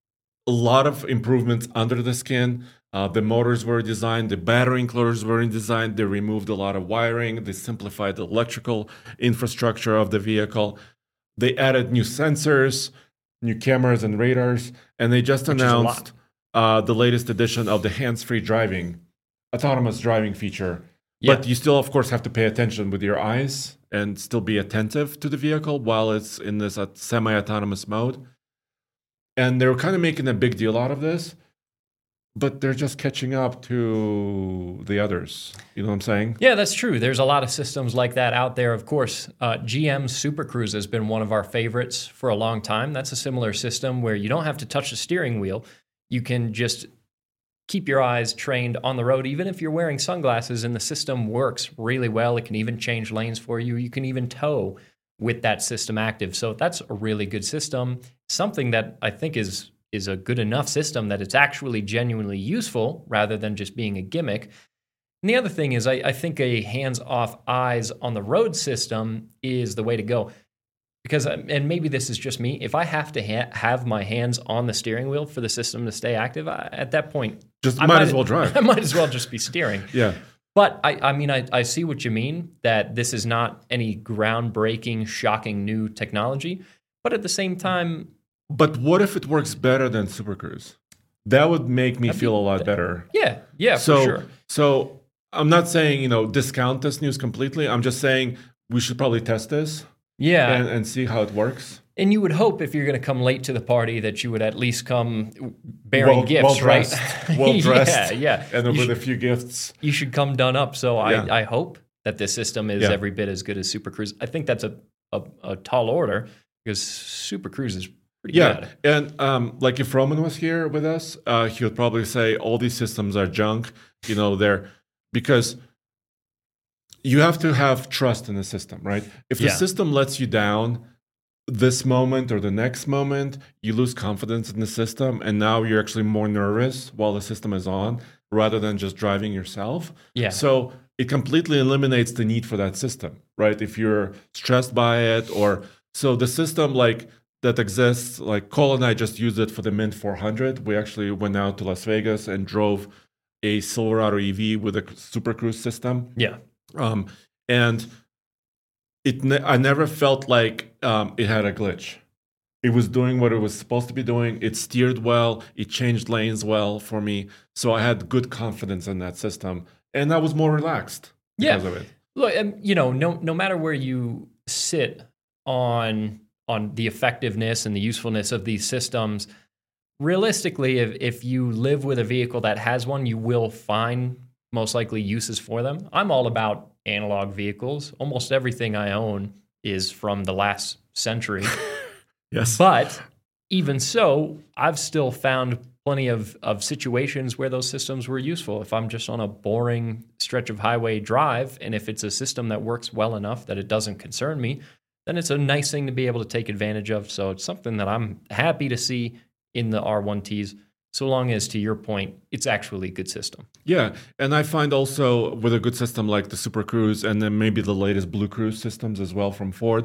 a lot of improvements under the skin. The motors were designed, the battery enclosures were designed, they removed a lot of wiring, they simplified the electrical infrastructure of the vehicle. They added new sensors, new cameras and radars, and they just announced the latest edition of the hands-free driving, autonomous driving feature. Yeah. But you still, of course, have to pay attention with your eyes and still be attentive to the vehicle while it's in this semi-autonomous mode. And they're kind of making a big deal out of this, but they're just catching up to the others. You know what I'm saying? Yeah, that's true. There's a lot of systems like that out there. Of course, GM's Super Cruise has been one of our favorites for a long time. That's a similar system where you don't have to touch the steering wheel. You can just keep your eyes trained on the road, even if you're wearing sunglasses, and the system works really well. It can even change lanes for you. You can even tow with that system active. So that's a really good system. Something that I think is a good enough system that it's actually genuinely useful rather than just being a gimmick. And the other thing is I think a hands-off eyes on the road system is the way to go. Because, and maybe this is just me, if I have to have my hands on the steering wheel for the system to stay active, at that point, I might as well drive. I might as well just be steering. Yeah. But I see what you mean, that this is not any groundbreaking, shocking new technology. But at the same time... But what if it works better than Super Cruise? That would make me feel a lot better. Yeah, for sure. So I'm not saying, discount this news completely. I'm just saying we should probably test this. Yeah. And see how it works. And you would hope if you're going to come late to the party that you would at least come bearing gifts, well-dressed, right? Well-dressed. Yeah. And with a few gifts. You should come done up. So I hope that this system is Yeah. every bit as good as Super Cruise. I think that's a tall order because Super Cruise is pretty good. And like if Roman was here with us, he would probably say all these systems are junk. They're because you have to have trust in the system, right? If the system lets you down this moment or the next moment, you lose confidence in the system, and now you're actually more nervous while the system is on rather than just driving yourself. Yeah. So it completely eliminates the need for that system, right? If you're stressed by it, or so the system that exists, like Cole and I just used it for the Mint 400. We actually went out to Las Vegas and drove a Silverado EV with a Super Cruise system. Yeah. And I never felt like it had a glitch. It was doing what it was supposed to be doing. It steered well. It changed lanes well for me. So I had good confidence in that system. And I was more relaxed because of it. Look, no matter where you sit on the effectiveness and the usefulness of these systems, realistically, if you live with a vehicle that has one, you will find most likely uses for them. I'm all about analog vehicles. Almost everything I own is from the last century. Yes. But even so, I've still found plenty of situations where those systems were useful. If I'm just on a boring stretch of highway drive, and if it's a system that works well enough that it doesn't concern me, then it's a nice thing to be able to take advantage of. So it's something that I'm happy to see in the R1Ts, so long as, to your point, it's actually a good system. Yeah, and I find also with a good system like the Super Cruise and then maybe the latest Blue Cruise systems as well from Ford,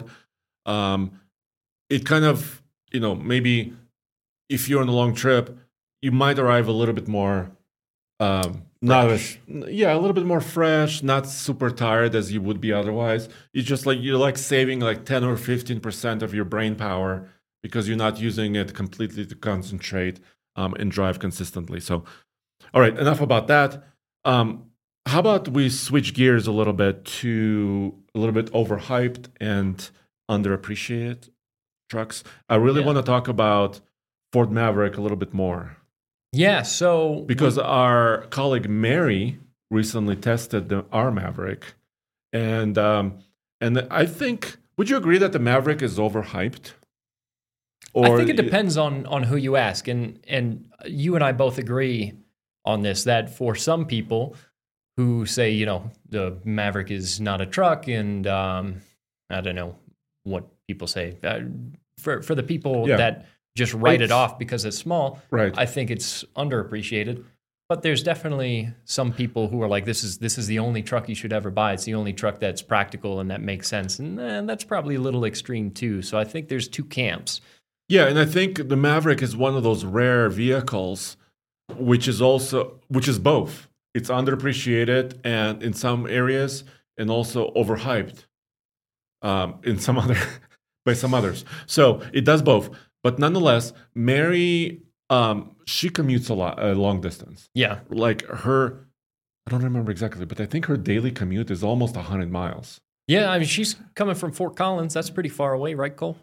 it kind of, maybe if you're on a long trip, you might arrive a little bit more, a little bit more fresh, not super tired as you would be otherwise. It's just you're saving 10 or 15% of your brain power because you're not using it completely to concentrate and drive consistently. So, all right, enough about that. How about we switch gears a little bit to a little bit overhyped and underappreciated trucks? I really want to talk about Ford Maverick a little bit more. Yeah, so... Because our colleague Mary recently tested our Maverick. And I think, would you agree that the Maverick is overhyped? I think it depends on who you ask. And you and I both agree on this, that for some people who say, the Maverick is not a truck, and I don't know what people say. For the people that just write it off because it's small, right. I think it's underappreciated. But there's definitely some people who are like, this is the only truck you should ever buy. It's the only truck that's practical and that makes sense. And that's probably a little extreme too. So I think there's two camps. Yeah, and I think the Maverick is one of those rare vehicles, which is both. It's underappreciated and in some areas, and also overhyped in some other by some others. So it does both. But nonetheless, Mary, she commutes a long distance. Yeah. Like I don't remember exactly, but I think her daily commute is almost 100 miles. Yeah, I mean, she's coming from Fort Collins. That's pretty far away, right, Cole?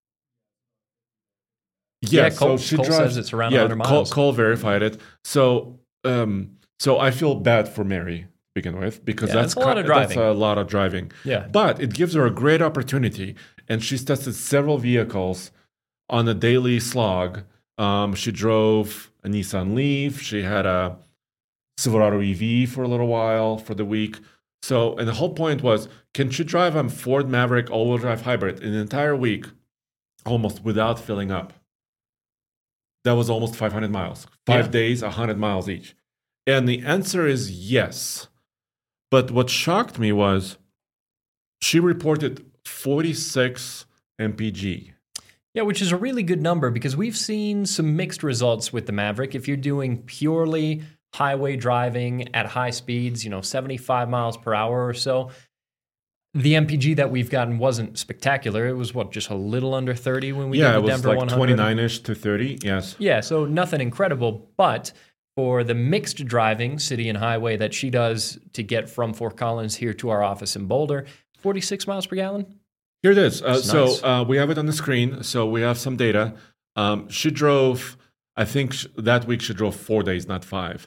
Yeah, Cole, so she Cole drives, says it's around 100 miles. Cole verified it. So I feel bad for Mary to begin with, because that's a lot of driving. That's a lot of driving. Yeah. But it gives her a great opportunity, and she's tested several vehicles on a daily slog. She drove a Nissan Leaf. She had a Silverado EV for a little while for the week. So, and the whole point was, can she drive a Ford Maverick all-wheel drive hybrid an entire week almost without filling up? That was almost 500 miles. 5 days, 100 miles each. And the answer is yes. But what shocked me was she reported 46 mpg. Yeah, which is a really good number because we've seen some mixed results with the Maverick. If you're doing purely highway driving at high speeds, 75 miles per hour or so, the MPG that we've gotten wasn't spectacular. It was, just a little under 30 when we did the Denver 100? Yeah, it was like 29-ish to 30, yes. Yeah, so nothing incredible. But for the mixed driving, city and highway, that she does to get from Fort Collins here to our office in Boulder, 46 miles per gallon? Here it is. Nice. We have it on the screen. So we have some data. She drove, I think that week she drove 4 days, not 5.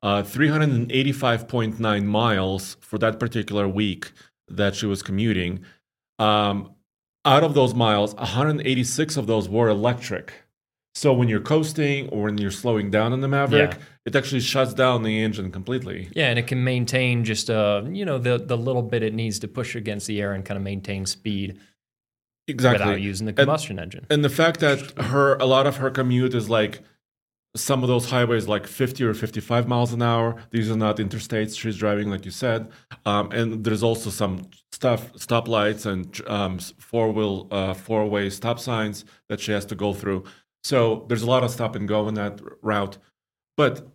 385.9 miles for that particular week that she was commuting. Out of those miles, 186 of those were electric. So when you're coasting or when you're slowing down on the Maverick, it actually shuts down the engine completely. Yeah, and it can maintain just the little bit it needs to push against the air and kind of maintain speed. Exactly. Without using the combustion engine. And the fact that a lot of her commute is like some of those highways like 50 or 55 miles an hour. These are not interstates she's driving, like you said. And there's also some stoplights and four-way stop signs that she has to go through. So there's a lot of stop and go in that route. But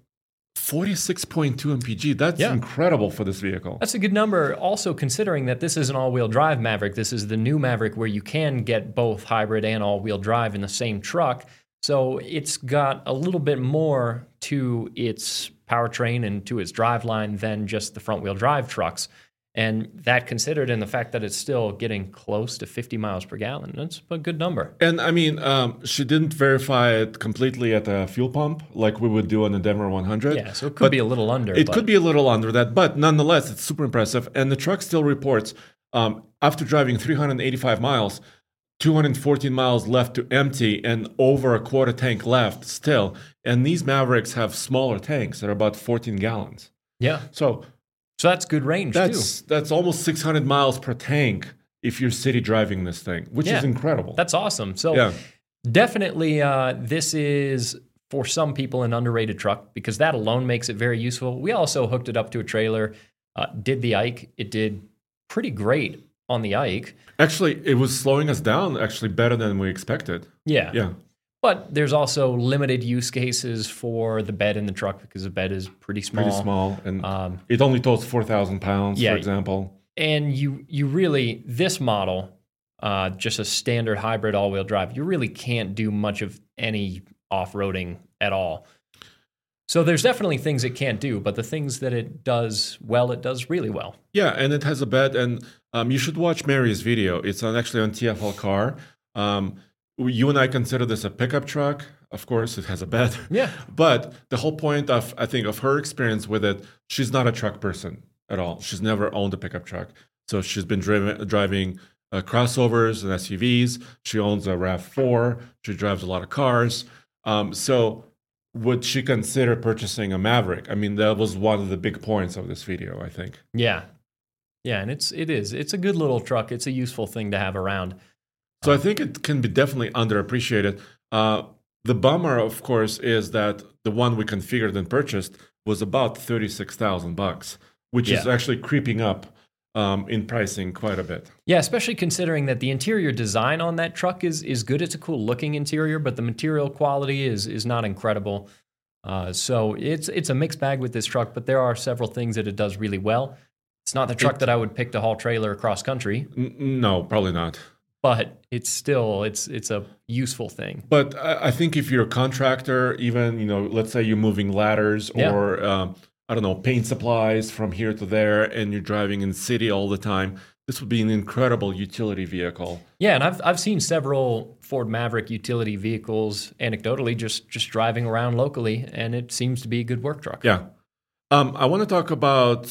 46.2 mpg, that's incredible for this vehicle. That's a good number. Also, considering that this is an all-wheel drive Maverick, this is the new Maverick where you can get both hybrid and all-wheel drive in the same truck. So it's got a little bit more to its powertrain and to its driveline than just the front-wheel drive trucks. And that considered, and the fact that it's still getting close to 50 miles per gallon, that's a good number. And I mean, she didn't verify it completely at the fuel pump like we would do on the Denver 100. Yeah, so it could be a little under. It could be a little under that, but nonetheless, it's super impressive. And the truck still reports, after driving 385 miles, 214 miles left to empty and over a quarter tank left still. And these Mavericks have smaller tanks that are about 14 gallons. Yeah. So that's good range, too. That's almost 600 miles per tank if you're city driving this thing, which is incredible. That's awesome. So definitely this is, for some people, an underrated truck because that alone makes it very useful. We also hooked it up to a trailer, did the Ike. It did pretty great on the Ike. Actually, it was slowing us down actually better than we expected. Yeah. Yeah. But there's also limited use cases for the bed in the truck because the bed is pretty small. Pretty small. And it only tows 4,000 pounds, for example. And you really, this model, just a standard hybrid all-wheel drive, you really can't do much of any off-roading at all. So there's definitely things it can't do, but the things that it does well, it does really well. Yeah, and it has a bed, and you should watch Mary's video. It's actually on TFL Car. You and I consider this a pickup truck. Of course, it has a bed. Yeah. But the whole point of, I think, of her experience with it, she's not a truck person at all. She's never owned a pickup truck. So she's been driving crossovers and SUVs. She owns a RAV4. She drives a lot of cars. So would she consider purchasing a Maverick? I mean, that was one of the big points of this video, I think. Yeah. Yeah, and it's a good little truck. It's a useful thing to have around. So I think it can be definitely underappreciated. The bummer, of course, is that the one we configured and purchased was about $36,000, which is actually creeping up in pricing quite a bit. Yeah, especially considering that the interior design on that truck is good. It's a cool looking interior, but the material quality is not incredible. So it's a mixed bag with this truck, but there are several things that it does really well. It's not the truck that I would pick to haul trailer across country, No, probably not. but it's a useful thing. But I think if you're a contractor, even, let's say you're moving ladders Yeah. or, I don't know, paint supplies from here to there, and you're driving in the city all the time, this would be an incredible utility vehicle. Yeah, and I've seen several Ford Maverick utility vehicles anecdotally just driving around locally, and it seems to be a good work truck. Yeah. I want to talk about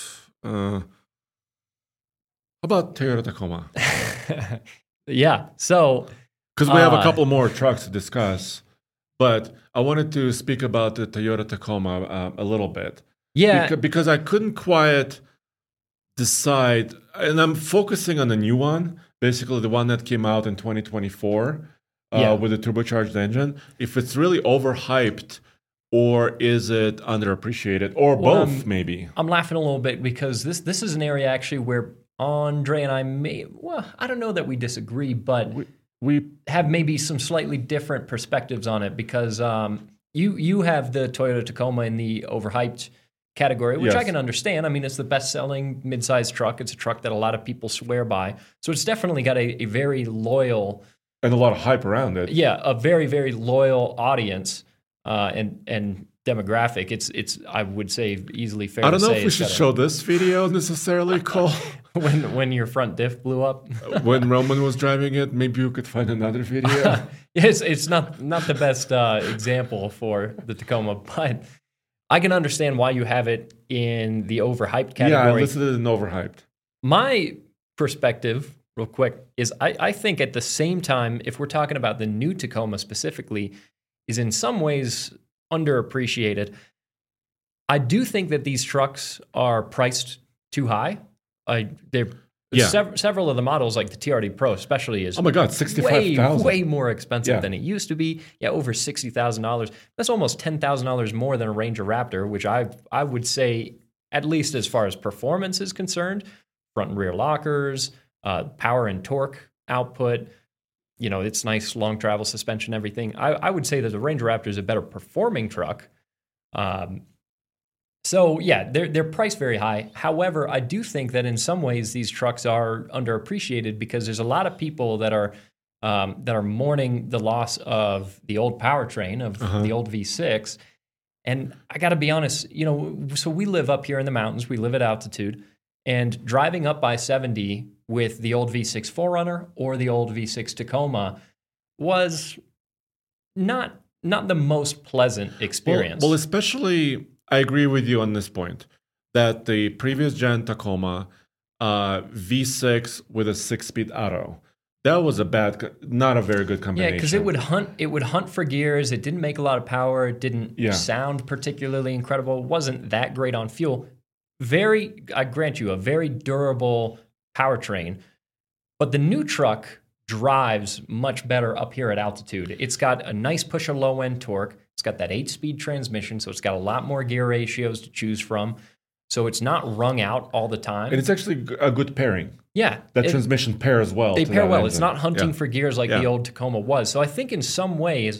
Toyota Tacoma, Yeah, so because we have a couple more trucks to discuss. But I wanted to speak about the Toyota Tacoma a little bit. yeah, Because I couldn't quite decide, and I'm focusing on the new one, basically the one that came out in 2024 with a turbocharged engine. If it's really overhyped, or is it underappreciated, or Well, both, maybe? I'm laughing a little bit because this is an area actually where Andre and I I don't know that we disagree, but We have maybe some slightly different perspectives on it because you have the Toyota Tacoma in the overhyped category, which I Yes. can understand. I mean, it's the best-selling midsize truck. It's a truck that a lot of people swear by. So it's definitely got a very loyal, and a lot of hype around it. a very, very loyal audience and demographic. It's I would say easily fair I don't to know say if we it's should got show this video necessarily, Cole. when your front diff blew up. When Roman was driving it, maybe you could find another video. It's not the best example for the Tacoma, but I can understand why you have it in the overhyped Yeah, I category. listed it in overhyped. My perspective, real quick, is I think at the same time, if we're talking about the new Tacoma specifically, is in some ways underappreciated. I do think that these trucks are priced too high. They're Yeah. several of the models, like the TRD Pro especially, is Oh my God, $65,000. way more expensive Yeah. than it used to be. Yeah, over $60,000. That's almost $10,000 more than a Ranger Raptor, which I would say, at least as far as performance is concerned, front and rear lockers, power and torque output. It's nice long travel suspension, everything. I would say that the Ranger Raptor is a better performing truck. So yeah, they're priced very high. However, I do think that in some ways these trucks are underappreciated because there's a lot of people that are mourning the loss of the old powertrain of the old V6. And I got to be honest, so we live up here in the mountains. We live at altitude, and driving up I-70 with the old V6 4Runner or the old V6 Tacoma was not the most pleasant experience. Well, especially, I agree with you on this point, that the previous gen Tacoma V6 with a 6-speed auto, that was not a very good combination. Yeah, because it would hunt for gears. It didn't make a lot of power. It didn't sound particularly incredible. It wasn't that great on fuel. I grant you, a very durable powertrain. But the new truck drives much better up here at altitude. It's got a nice push of low-end torque. It's got that 8-speed transmission, so it's got a lot more gear ratios to choose from. So it's not wrung out all the time. And it's actually a good pairing. Yeah. That transmission pairs well. They to pair that well. engine. It's not hunting for gears like the old Tacoma was. So I think in some ways,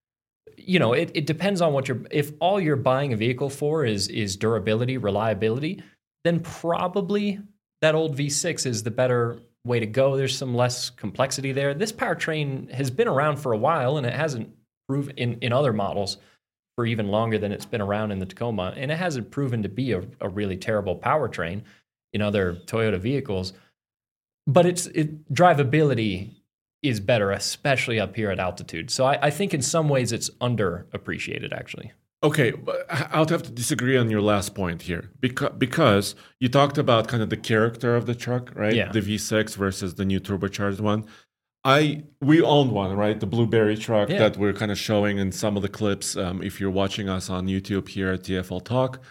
it depends on if all you're buying a vehicle for is durability, reliability, then probably that old V6 is the better way to go. There's some less complexity there. This powertrain has been around for a while, and it hasn't proved in other models for even longer than it's been around in the Tacoma, and it hasn't proven to be a really terrible powertrain in other Toyota vehicles. But drivability is better, especially up here at altitude. So I think in some ways it's underappreciated, actually. Okay, but I'll have to disagree on your last point here because you talked about kind of the character of the truck, right? Yeah. The V6 versus the new turbocharged one. We owned one, right? The Blueberry truck that we're kind of showing in some of the clips. If you're watching us on YouTube here at TFL Talk,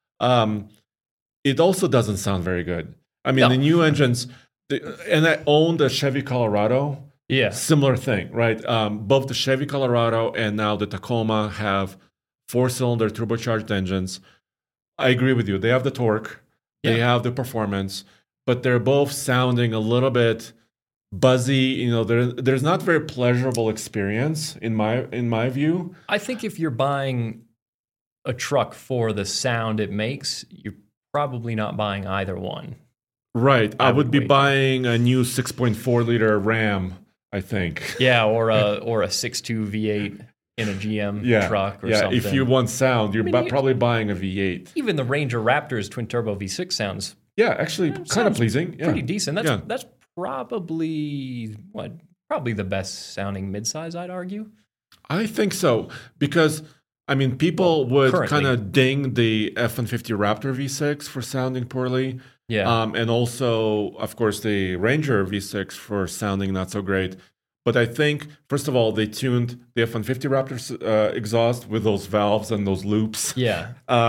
it also doesn't sound very good. I mean, the new engines, and I owned a Chevy Colorado. Yeah. Similar thing, right? Both the Chevy Colorado and now the Tacoma have 4-cylinder turbocharged engines. I agree with you. They have the torque. They have the performance. but they're both sounding a little bit buzzy. You know, there's not very pleasurable experience in my view. I think if you're buying a truck for the sound it makes, you're probably not buying either one. Right. I would be wager. buying a new 6.4 liter Ram, I think. Yeah, or a 6.2 V8 in a GM truck or something. If you want sound, you're probably buying a V8. Even the Ranger Raptor's twin turbo V6 sounds Actually kind of pleasing. Yeah. pretty decent. That's probably the best sounding midsize, I'd argue. I think so, because I mean, people would currently. kind of ding the F-150 Raptor V6 for sounding poorly. Yeah. And also, of course, the Ranger V6 for sounding not so great. But I think, first of all, they tuned the F-150 Raptor exhaust with those valves and those loops Yeah.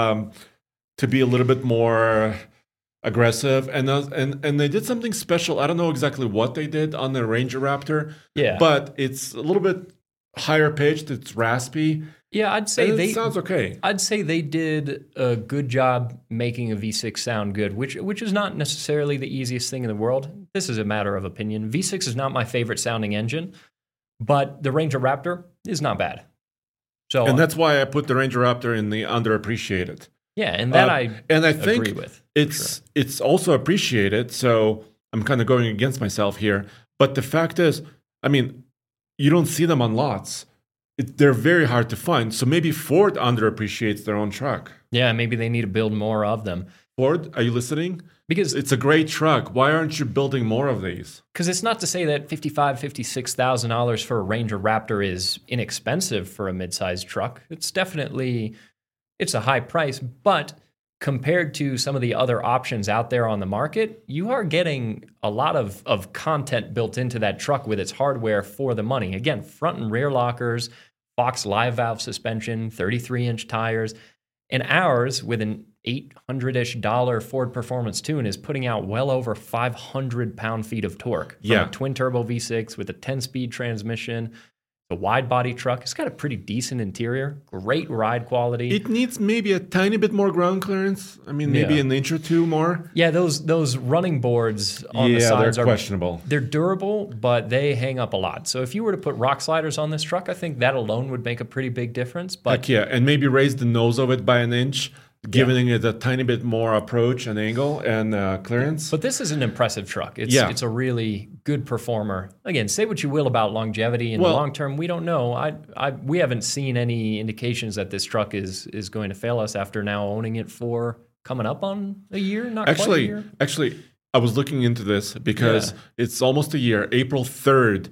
to be a little bit more aggressive. And they did something special. I don't know exactly what they did on the Ranger Raptor. Yeah. But it's a little bit higher pitched. It's raspy. Yeah, I'd say And it sounds okay. I'd say they did a good job making a V6 sound good, which is not necessarily the easiest thing in the world. This is a matter of opinion. V6 is not my favorite sounding engine, but the Ranger Raptor is not bad. So, And that's why I put the Ranger Raptor in the underappreciated. yeah, and that I think agree with. it's also appreciated. So I'm kind of going against myself here. But the fact is, I mean, you don't see them on lots. They're very hard to find. So maybe Ford underappreciates their own truck. Yeah, maybe they need to build more of them. Ford, are you listening? Because It's a great truck. Why aren't you building more of these? it's not to say that $56,000 for a Ranger Raptor is inexpensive for a mid-sized truck. It's definitely a high price, but compared to some of the other options out there on the market, you are getting a lot of content built into that truck with its hardware for the money. Again, front and rear lockers, Fox live valve suspension, 33-inch tires, and ours with an $800-ish Ford Performance Tune is putting out well over 500 pound-feet of torque from a twin-turbo V6 with a 10-speed transmission. The wide body truck, it's got a pretty decent interior, great ride quality. It needs maybe a tiny bit more ground clearance. I mean, maybe an inch or two more. Yeah, those running boards on the sides they're questionable. They're durable, but they hang up a lot. So if you were to put rock sliders on this truck, I think that alone would make a pretty big difference. But Heck yeah, and maybe raise the nose of it by an inch, giving it a tiny bit more approach and angle and clearance. But this is an impressive truck. It's a really good performer. Again, say what you will about longevity in the long term. We don't know. We haven't seen any indications that this truck is going to fail us after now owning it for coming up on a year, quite a year. Actually, I was looking into this because it's almost a year. April 3rd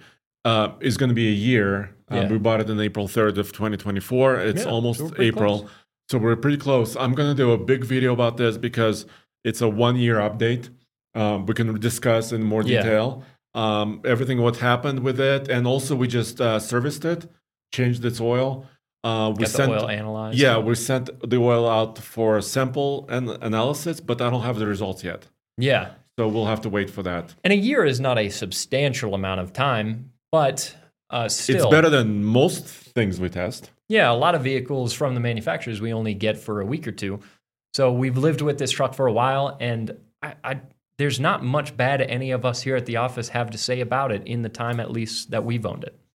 is going to be a year. We bought it on April 3rd of 2024. It's almost April. Close. So we're pretty close. I'm going to do a big video about this because it's a 1-year update. We can discuss in more detail everything what happened with it. And also we just serviced it, changed its oil. We sent the oil analyzed. Yeah, we sent the oil out for sample analysis, but I don't have the results yet. Yeah. So we'll have to wait for that. And a year is not a substantial amount of time, but still. It's better than most things we test. Yeah, a lot of vehicles from the manufacturers we only get for a week or two. So we've lived with this truck for a while, and there's not much bad any of us here at the office have to say about it in the time at least that we've owned it.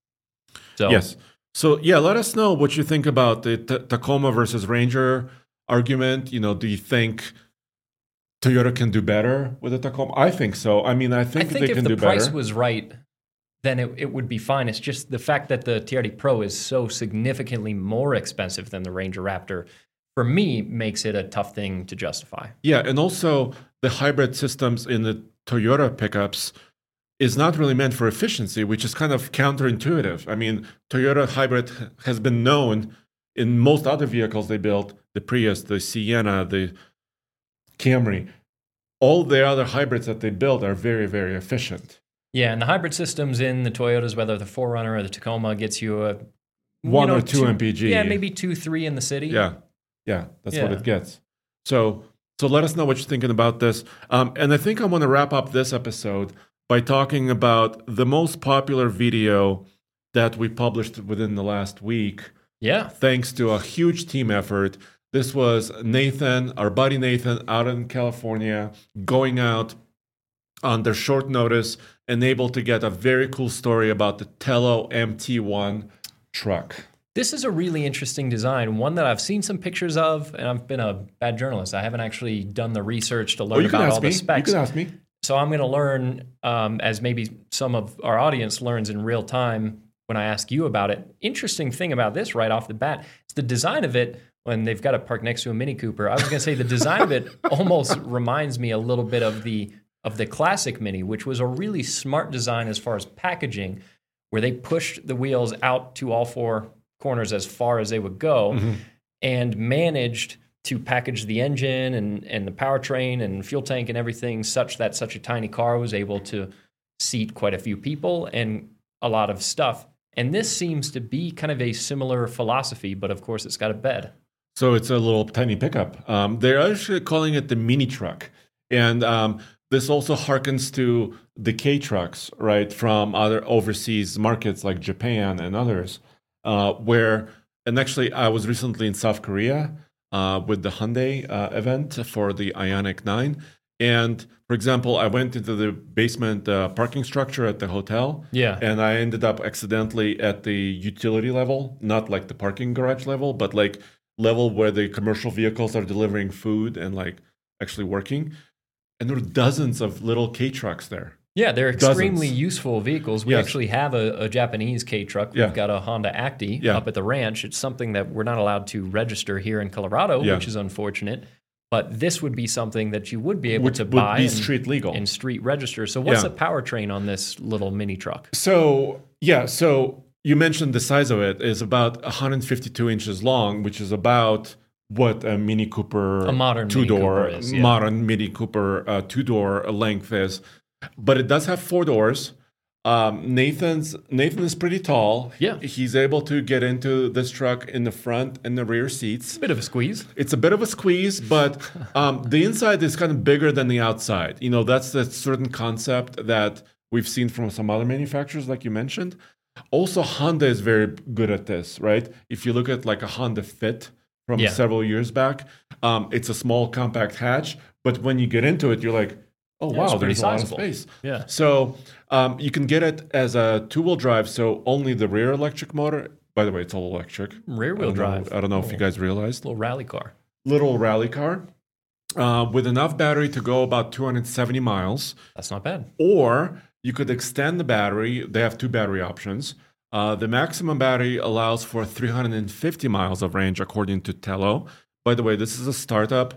So yes. So let us know what you think about the Tacoma versus Ranger argument. You know, do you think Toyota can do better with the Tacoma? I think so. I mean, I think they can do better. If the price was right, then it would be fine. It's just the fact that the TRD Pro is so significantly more expensive than the Ranger Raptor, for me, makes it a tough thing to justify. Yeah, and also the hybrid systems in the Toyota pickups is not really meant for efficiency, which is kind of counterintuitive. I mean, Toyota hybrid has been known in most other vehicles they built, the Prius, the Sienna, the Camry. All the other hybrids that they build are very, very efficient. Yeah, and the hybrid systems in the Toyotas, whether the 4Runner or the Tacoma, gets you a 1 or 2 MPG. Yeah, maybe 2, 3 in the city. Yeah, that's what it gets. So let us know what you're thinking about this. And I think I want to wrap up this episode by talking about the most popular video that we published within the last week. Yeah. Thanks to a huge team effort. This was Nathan, our buddy Nathan, out in California, going out on their short notice and able to get a very cool story about the Tello MT1 truck. This is a really interesting design, one that I've seen some pictures of, and I've been a bad journalist. I haven't actually done the research to learn about all the specs. You can ask me. So I'm going to learn, as maybe some of our audience learns in real time when I ask you about it. Interesting thing about this right off the bat is the design of it. When they've got it parked next to a Mini Cooper, I was going to say the design of it almost reminds me a little bit of the classic Mini, which was a really smart design as far as packaging, where they pushed the wheels out to all four corners as far as they would go, and managed to package the engine and the powertrain and fuel tank and everything such that such a tiny car was able to seat quite a few people and a lot of stuff. And this seems to be kind of a similar philosophy, but of course it's got a bed. So it's a little tiny pickup. They're actually calling it the mini truck. And this also harkens to the K trucks, right, from other overseas markets like Japan and others, and actually I was recently in South Korea with the Hyundai event for the Ioniq 9. And for example, I went into the basement parking structure at the hotel, and I ended up accidentally at the utility level, not like the parking garage level, but like level where the commercial vehicles are delivering food and like actually working. And there were dozens of little K trucks there. Yeah, they're extremely useful vehicles. We actually have a Japanese K truck. We've got a Honda Acti up at the ranch. It's something that we're not allowed to register here in Colorado, which is unfortunate. But this would be something that you would be able to buy would be street legal and street register. So what's the powertrain on this little mini truck? So you mentioned the size of it is about 152 inches long, which is about what a Mini Cooper, a modern two-door, Mini Cooper is, modern Mini Cooper two-door length is. But it does have 4 doors. Nathan is pretty tall. Yeah. He's able to get into this truck in the front and the rear seats. Bit of a squeeze. It's a bit of a squeeze, but the inside is kind of bigger than the outside. You know, that's the certain concept that we've seen from some other manufacturers, like you mentioned. Also, Honda is very good at this, right? If you look at like a Honda Fit from several years back, it's a small compact hatch, but when you get into it, you're like, oh, wow, there's sizable. A lot of space. Yeah. So you can get it as a 2-wheel drive, so only the rear electric motor. By the way, it's all electric. Rear-wheel drive. I don't know if you guys realized. Little rally car. Little rally car with enough battery to go about 270 miles. That's not bad. Or you could extend the battery. They have 2 battery options. The maximum battery allows for 350 miles of range, according to Tello. By the way, this is a startup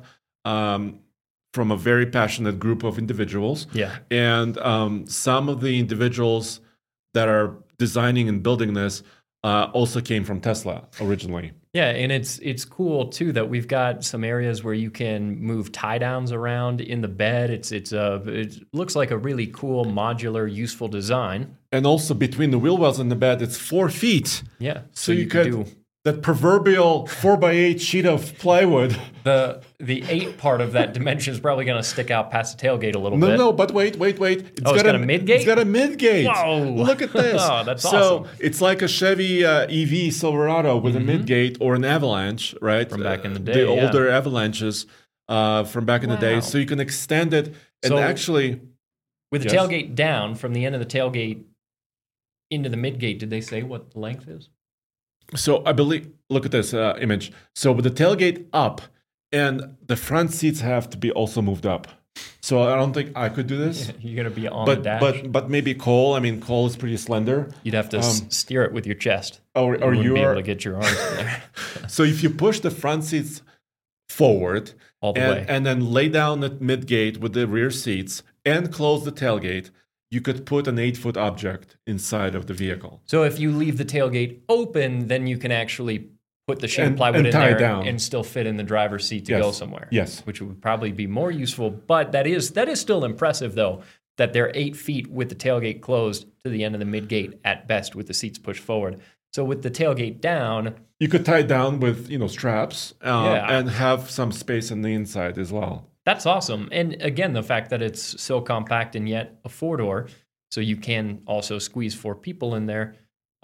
from a very passionate group of individuals. Yeah. And some of the individuals that are designing and building this also came from Tesla originally. Yeah, and it's cool too that we've got some areas where you can move tie downs around in the bed. It looks like a really cool, modular, useful design. And also between the wheel wells and the bed, it's 4 feet. Yeah, so you could do that proverbial 4x8 sheet of plywood. The 8 part of that dimension is probably going to stick out past the tailgate a little bit. No, but wait. It's got a mid-gate? It's got a mid-gate. Whoa. Look at this. Oh, that's awesome. So it's like a Chevy EV Silverado with a mid-gate or an Avalanche, right? From back in the day. The older Avalanches from back in the day. So you can extend it and actually... With the tailgate down, from the end of the tailgate into the mid-gate, did they say what the length is? So I believe, look at this image. So with the tailgate up, and the front seats have to be also moved up. So I don't think I could do this. You're going to be on the dash. But maybe Cole. I mean, Cole is pretty slender. You'd have to steer it with your chest. Or you wouldn't be are able to get your arms in there. So if you push the front seats forward all the way, and then lay down the mid-gate with the rear seats and close the tailgate, you could put an 8-foot object inside of the vehicle. So if you leave the tailgate open, then you can actually put the sheet of plywood in there and still fit in the driver's seat to go somewhere. Yes. Which would probably be more useful. But that is still impressive, though, that they're 8 feet with the tailgate closed to the end of the mid-gate at best with the seats pushed forward. So with the tailgate down... You could tie it down with, straps and have some space on the inside as well. That's awesome. And again, the fact that it's so compact and yet a 4-door, so you can also squeeze 4 people in there.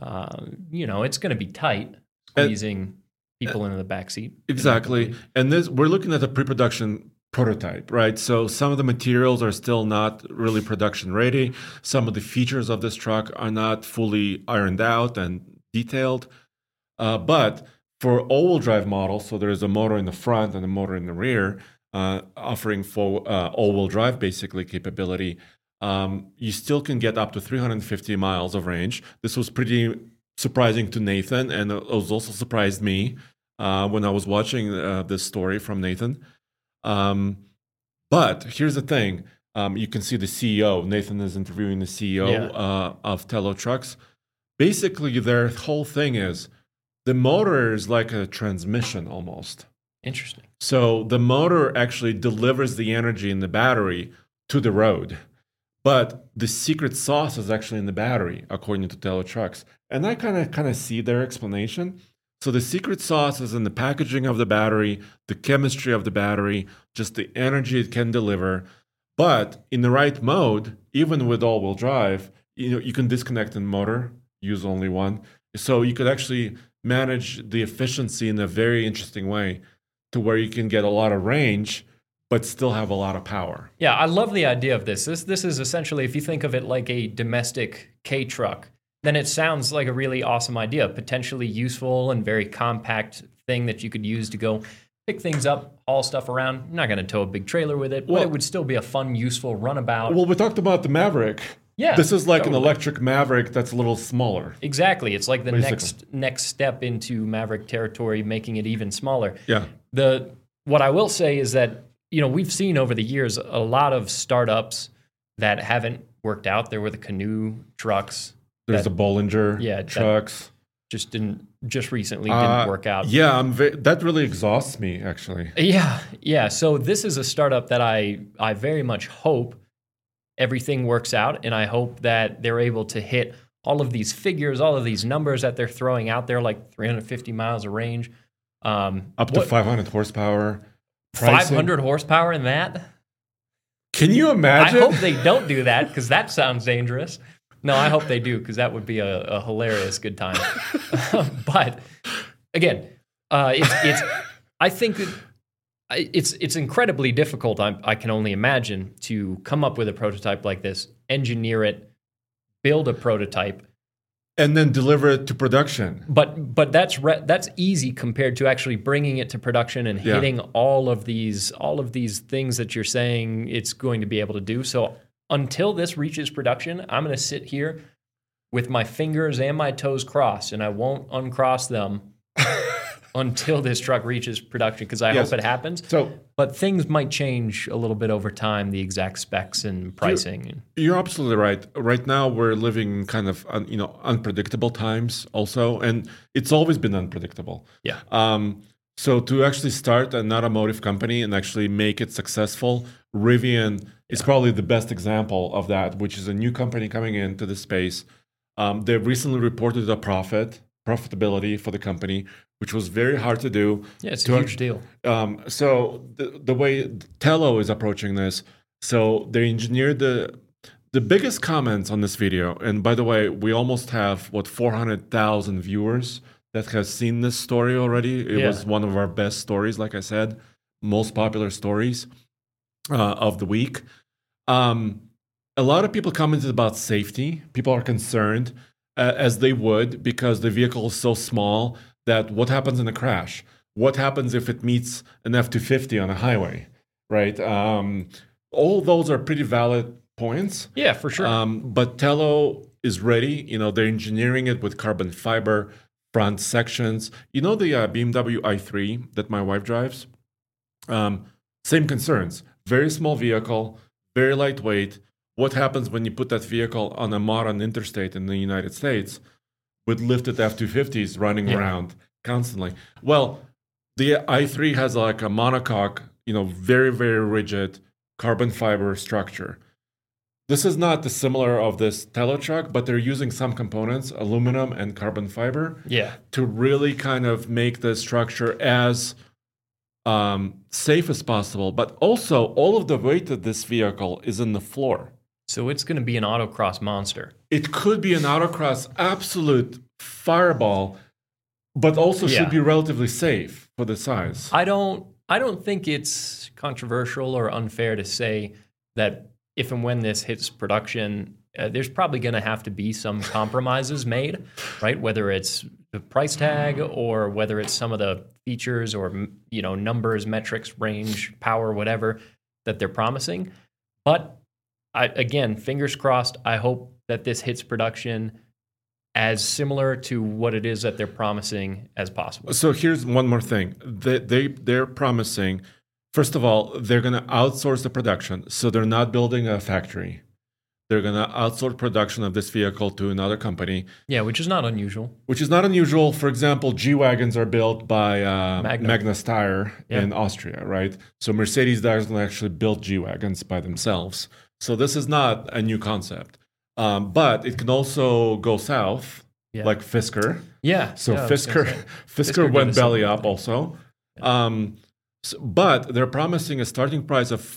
It's going to be tight, squeezing people into the back seat. Exactly. And we're looking at a pre-production prototype, right? So some of the materials are still not really production ready. Some of the features of this truck are not fully ironed out and detailed. But for all-wheel drive models, so there's a motor in the front and a motor in the rear, offering full all-wheel drive basically capability. You still can get up to 350 miles of range. This was pretty surprising to Nathan, and it was also surprised me when I was watching this story from Nathan. But here's the thing. You can see the CEO. Nathan is interviewing the CEO of Tello Trucks. Basically, their whole thing is the motor is like a transmission almost. Interesting. So the motor actually delivers the energy in the battery to the road. But the secret sauce is actually in the battery, according to Tello Trucks. And I kind of see their explanation. So the secret sauce is in the packaging of the battery, the chemistry of the battery, just the energy it can deliver. But in the right mode, even with all-wheel drive, you can disconnect the motor, use only one. So you could actually manage the efficiency in a very interesting way to where you can get a lot of range, but still have a lot of power. Yeah, I love the idea of this. This is essentially, if you think of it like a domestic K-truck, then it sounds like a really awesome idea, potentially useful and very compact thing that you could use to go pick things up, haul stuff around. I'm not going to tow a big trailer with it, but it would still be a fun, useful runabout. Well, we talked about the Maverick. Yeah, this is like totally. An electric Maverick that's a little smaller. Exactly. It's like the Basically. next step into Maverick territory, making it even smaller. Yeah. What I will say is that, we've seen over the years a lot of startups that haven't worked out. There were the Canoe trucks. There's the Bollinger trucks. Just recently didn't work out. Yeah, that really exhausts me, actually. Yeah. So this is a startup that I very much hope everything works out, and I hope that they're able to hit all of these figures, all of these numbers that they're throwing out there, like 350 miles of range. Up to 500 horsepower. 500 horsepower in that? Can you imagine? I hope they don't do that, because that sounds dangerous. No, I hope they do, because that would be a hilarious good time. But again, I think it's incredibly difficult. I can only imagine to come up with a prototype like this, engineer it, build a prototype, and then deliver it to production. But that's easy compared to actually bringing it to production and hitting all of these things that you're saying it's going to be able to do. So until this reaches production, I'm going to sit here with my fingers and my toes crossed, and I won't uncross them until this truck reaches production, because I hope it happens. But things might change a little bit over time, the exact specs and pricing. You're absolutely right. Right now, we're living in kind of unpredictable times also, and it's always been unpredictable. Yeah. So to actually start an automotive company and actually make it successful, Rivian is probably the best example of that, which is a new company coming into the space. They've recently reported a profitability for the company, which was very hard to do. Yeah, it's a huge deal. So the way Tello is approaching this, so they engineered the biggest comments on this video. And by the way, we almost have 400,000 viewers that have seen this story already. It was one of our best stories, like I said, most popular stories of the week. A lot of people commented about safety. People are concerned, as they would, because the vehicle is so small, that what happens in a crash? What happens if it meets an F-250 on a highway, right? All those are pretty valid points. Yeah, for sure. But Tello is ready. They're engineering it with carbon fiber front sections. The BMW i3 that my wife drives? Same concerns. Very small vehicle, very lightweight. What happens when you put that vehicle on a modern interstate in the United States with lifted F-250s running around constantly? Well, the i3 has like a monocoque, very, very rigid carbon fiber structure. This is not dissimilar of this Tello truck, but they're using some components, aluminum and carbon fiber, to really kind of make the structure as safe as possible. But also, all of the weight of this vehicle is in the floor. So it's going to be an autocross monster. It could be an autocross absolute fireball, but also should be relatively safe for the size. I don't I don't think it's controversial or unfair to say that if and when this hits production, there's probably going to have to be some compromises made, right? Whether it's the price tag or whether it's some of the features or, you know, numbers, metrics, range, power, whatever that they're promising. But again, fingers crossed, I hope that this hits production as similar to what it is that they're promising as possible. So here's one more thing. They're promising, first of all, they're going to outsource the production. So they're not building a factory. They're going to outsource production of this vehicle to another company. Yeah, which is not unusual. Which is not unusual. For example, G-Wagons are built by Magna Steyr in Austria, right? So Mercedes doesn't actually build G-Wagons by themselves. So this is not a new concept. But it can also go south, like Fisker. Yeah. So yeah, Fisker went belly up also. Yeah. But they're promising a starting price of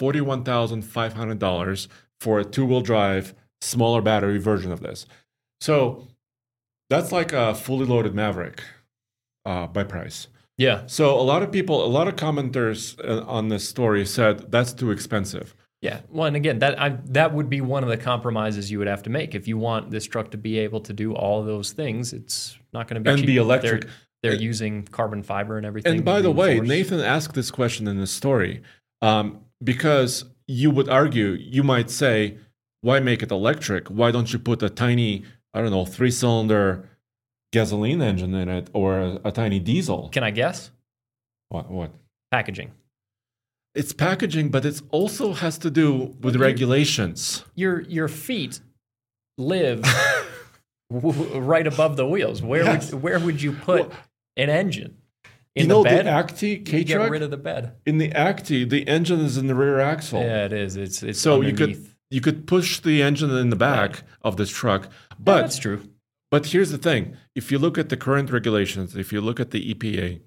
$41,500 for a two-wheel drive, smaller battery version of this. So that's like a fully loaded Maverick by price. Yeah. So a lot of commenters on this story said that's too expensive. Yeah. Well, and again, that would be one of the compromises you would have to make. If you want this truck to be able to do all of those things, it's not going to be cheap. And be electric. They're using carbon fiber and everything. And by the way, Nathan asked this question in the story because you would argue, you might say, why make it electric? Why don't you put a tiny, 3-cylinder gasoline engine in it or a tiny diesel? Can I guess? What? Packaging. It's packaging, but it also has to do with regulations. Your feet live right above the wheels. Where would you put an engine? In the bed? The Acti K-Truck? Get rid of the bed. In the Acti, the engine is in the rear axle. Yeah, it is. It's so underneath. you could push the engine in the back of this truck. But yeah, that's true. But here's the thing. If you look at the current regulations, if you look at the EPA,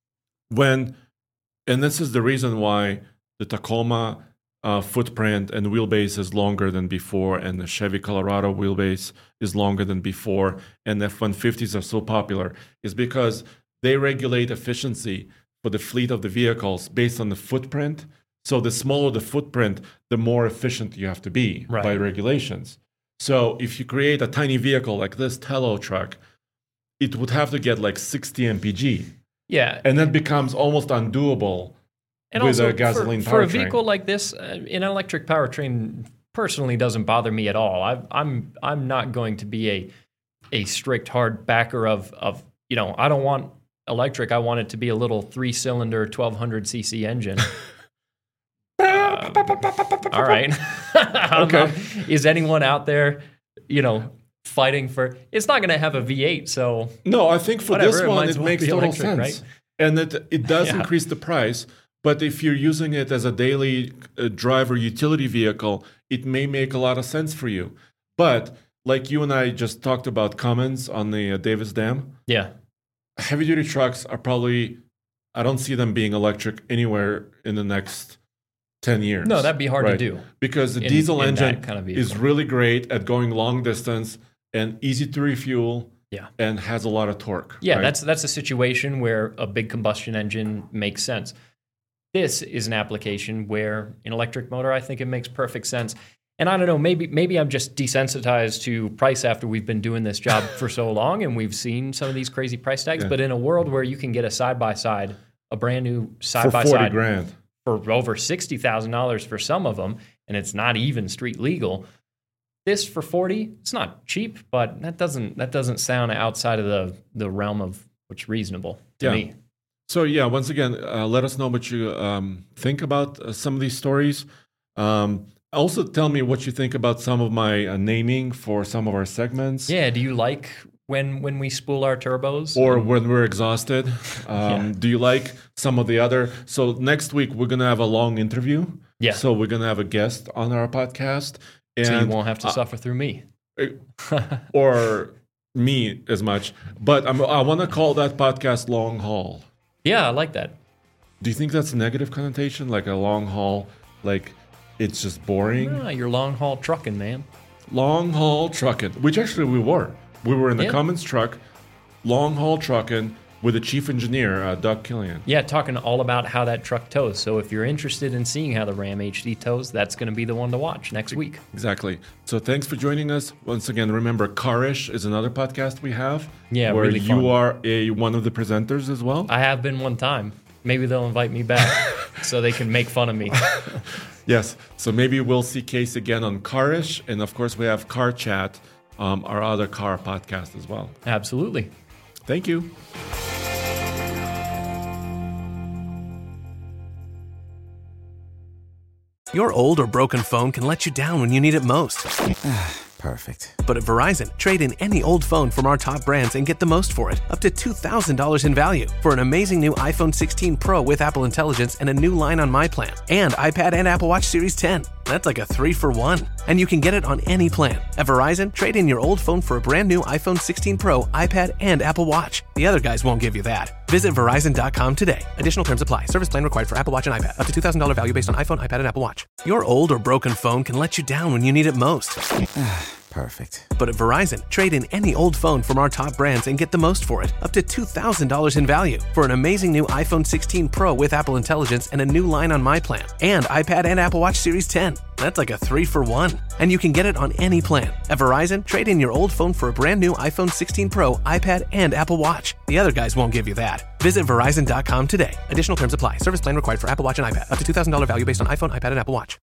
and this is the reason why the Tacoma footprint and wheelbase is longer than before, and the Chevy Colorado wheelbase is longer than before, and F-150s are so popular, is because they regulate efficiency for the fleet of the vehicles based on the footprint. So the smaller the footprint, the more efficient you have to be by regulations. So if you create a tiny vehicle like this Tello truck, it would have to get like 60 mpg. Yeah. And that becomes almost undoable with also, a gasoline powertrain. For a vehicle like this, an electric powertrain personally doesn't bother me at all. I'm not going to be a strict hard backer of I don't want electric. I want it to be a little 3-cylinder 1200cc engine. All right. Okay. Is anyone out there, fighting for? It's not going to have a V8, so no. I think for this one, it makes total electric, sense, right? And it does increase the price. But if you're using it as a daily driver utility vehicle, it may make a lot of sense for you. But like you and I just talked about Cummins on the Davis Dam. Yeah. Heavy duty trucks are probably, I don't see them being electric anywhere in the next 10 years. No, that'd be hard to do. Because the diesel engine kind of is really great at going long distance and easy to refuel. Yeah. And has a lot of torque. Yeah, right? that's a situation where a big combustion engine makes sense. This is an application where an electric motor, I think it makes perfect sense. And I don't know, maybe I'm just desensitized to price after we've been doing this job for so long and we've seen some of these crazy price tags. Yeah. But in a world where you can get a side-by-side, a brand new side-by-side for $40,000, for over $60,000 for some of them, and it's not even street legal. This for $40,000, it's not cheap, but that doesn't sound outside of the realm of what's reasonable to me. So once again, let us know what you think about some of these stories. Also, tell me what you think about some of my naming for some of our segments. Yeah, do you like when we spool our turbos? Or when we're exhausted? Do you like some of the other? So next week, we're going to have a long interview. Yeah. So we're going to have a guest on our podcast. And so you won't have to suffer through me. Or me as much. But I want to call that podcast Long Haul. Yeah, I like that. Do you think that's a negative connotation? Like a long haul, like it's just boring? No, you're long haul trucking, man. Long haul trucking, which actually we were. We were in the Cummins truck, long haul trucking, with the chief engineer, Doug Killian. Yeah, talking all about how that truck tows. So if you're interested in seeing how the Ram HD tows, that's going to be the one to watch next week. Exactly. So thanks for joining us. Once again, remember, Carish is another podcast we have. Yeah, where really you fun. are one of the presenters as well. I have been one time. Maybe they'll invite me back so they can make fun of me. Yes. So maybe we'll see Case again on Carish. And of course, we have Car Chat, our other car podcast as well. Absolutely. Thank you. Your old or broken phone can let you down when you need it most. Perfect. But at Verizon, trade in any old phone from our top brands and get the most for it, up to $2,000 in value, for an amazing new iPhone 16 Pro with Apple Intelligence and a new line on My Plan, and iPad and Apple Watch Series 10. That's like a 3-for-1. And you can get it on any plan. At Verizon, trade in your old phone for a brand new iPhone 16 Pro, iPad, and Apple Watch. The other guys won't give you that. Visit Verizon.com today. Additional terms apply. Service plan required for Apple Watch and iPad. Up to $2,000 value based on iPhone, iPad, and Apple Watch. Your old or broken phone can let you down when you need it most. Perfect. But at Verizon, trade in any old phone from our top brands and get the most for it, up to $2,000 in value, for an amazing new iPhone 16 Pro with Apple Intelligence and a new line on My Plan, and iPad and Apple Watch Series 10. That's like a 3-for-1. And you can get it on any plan. At Verizon, trade in your old phone for a brand new iPhone 16 Pro, iPad, and Apple Watch. The other guys won't give you that. Visit Verizon.com today. Additional terms apply. Service plan required for Apple Watch and iPad. Up to $2,000 value based on iPhone, iPad, and Apple Watch.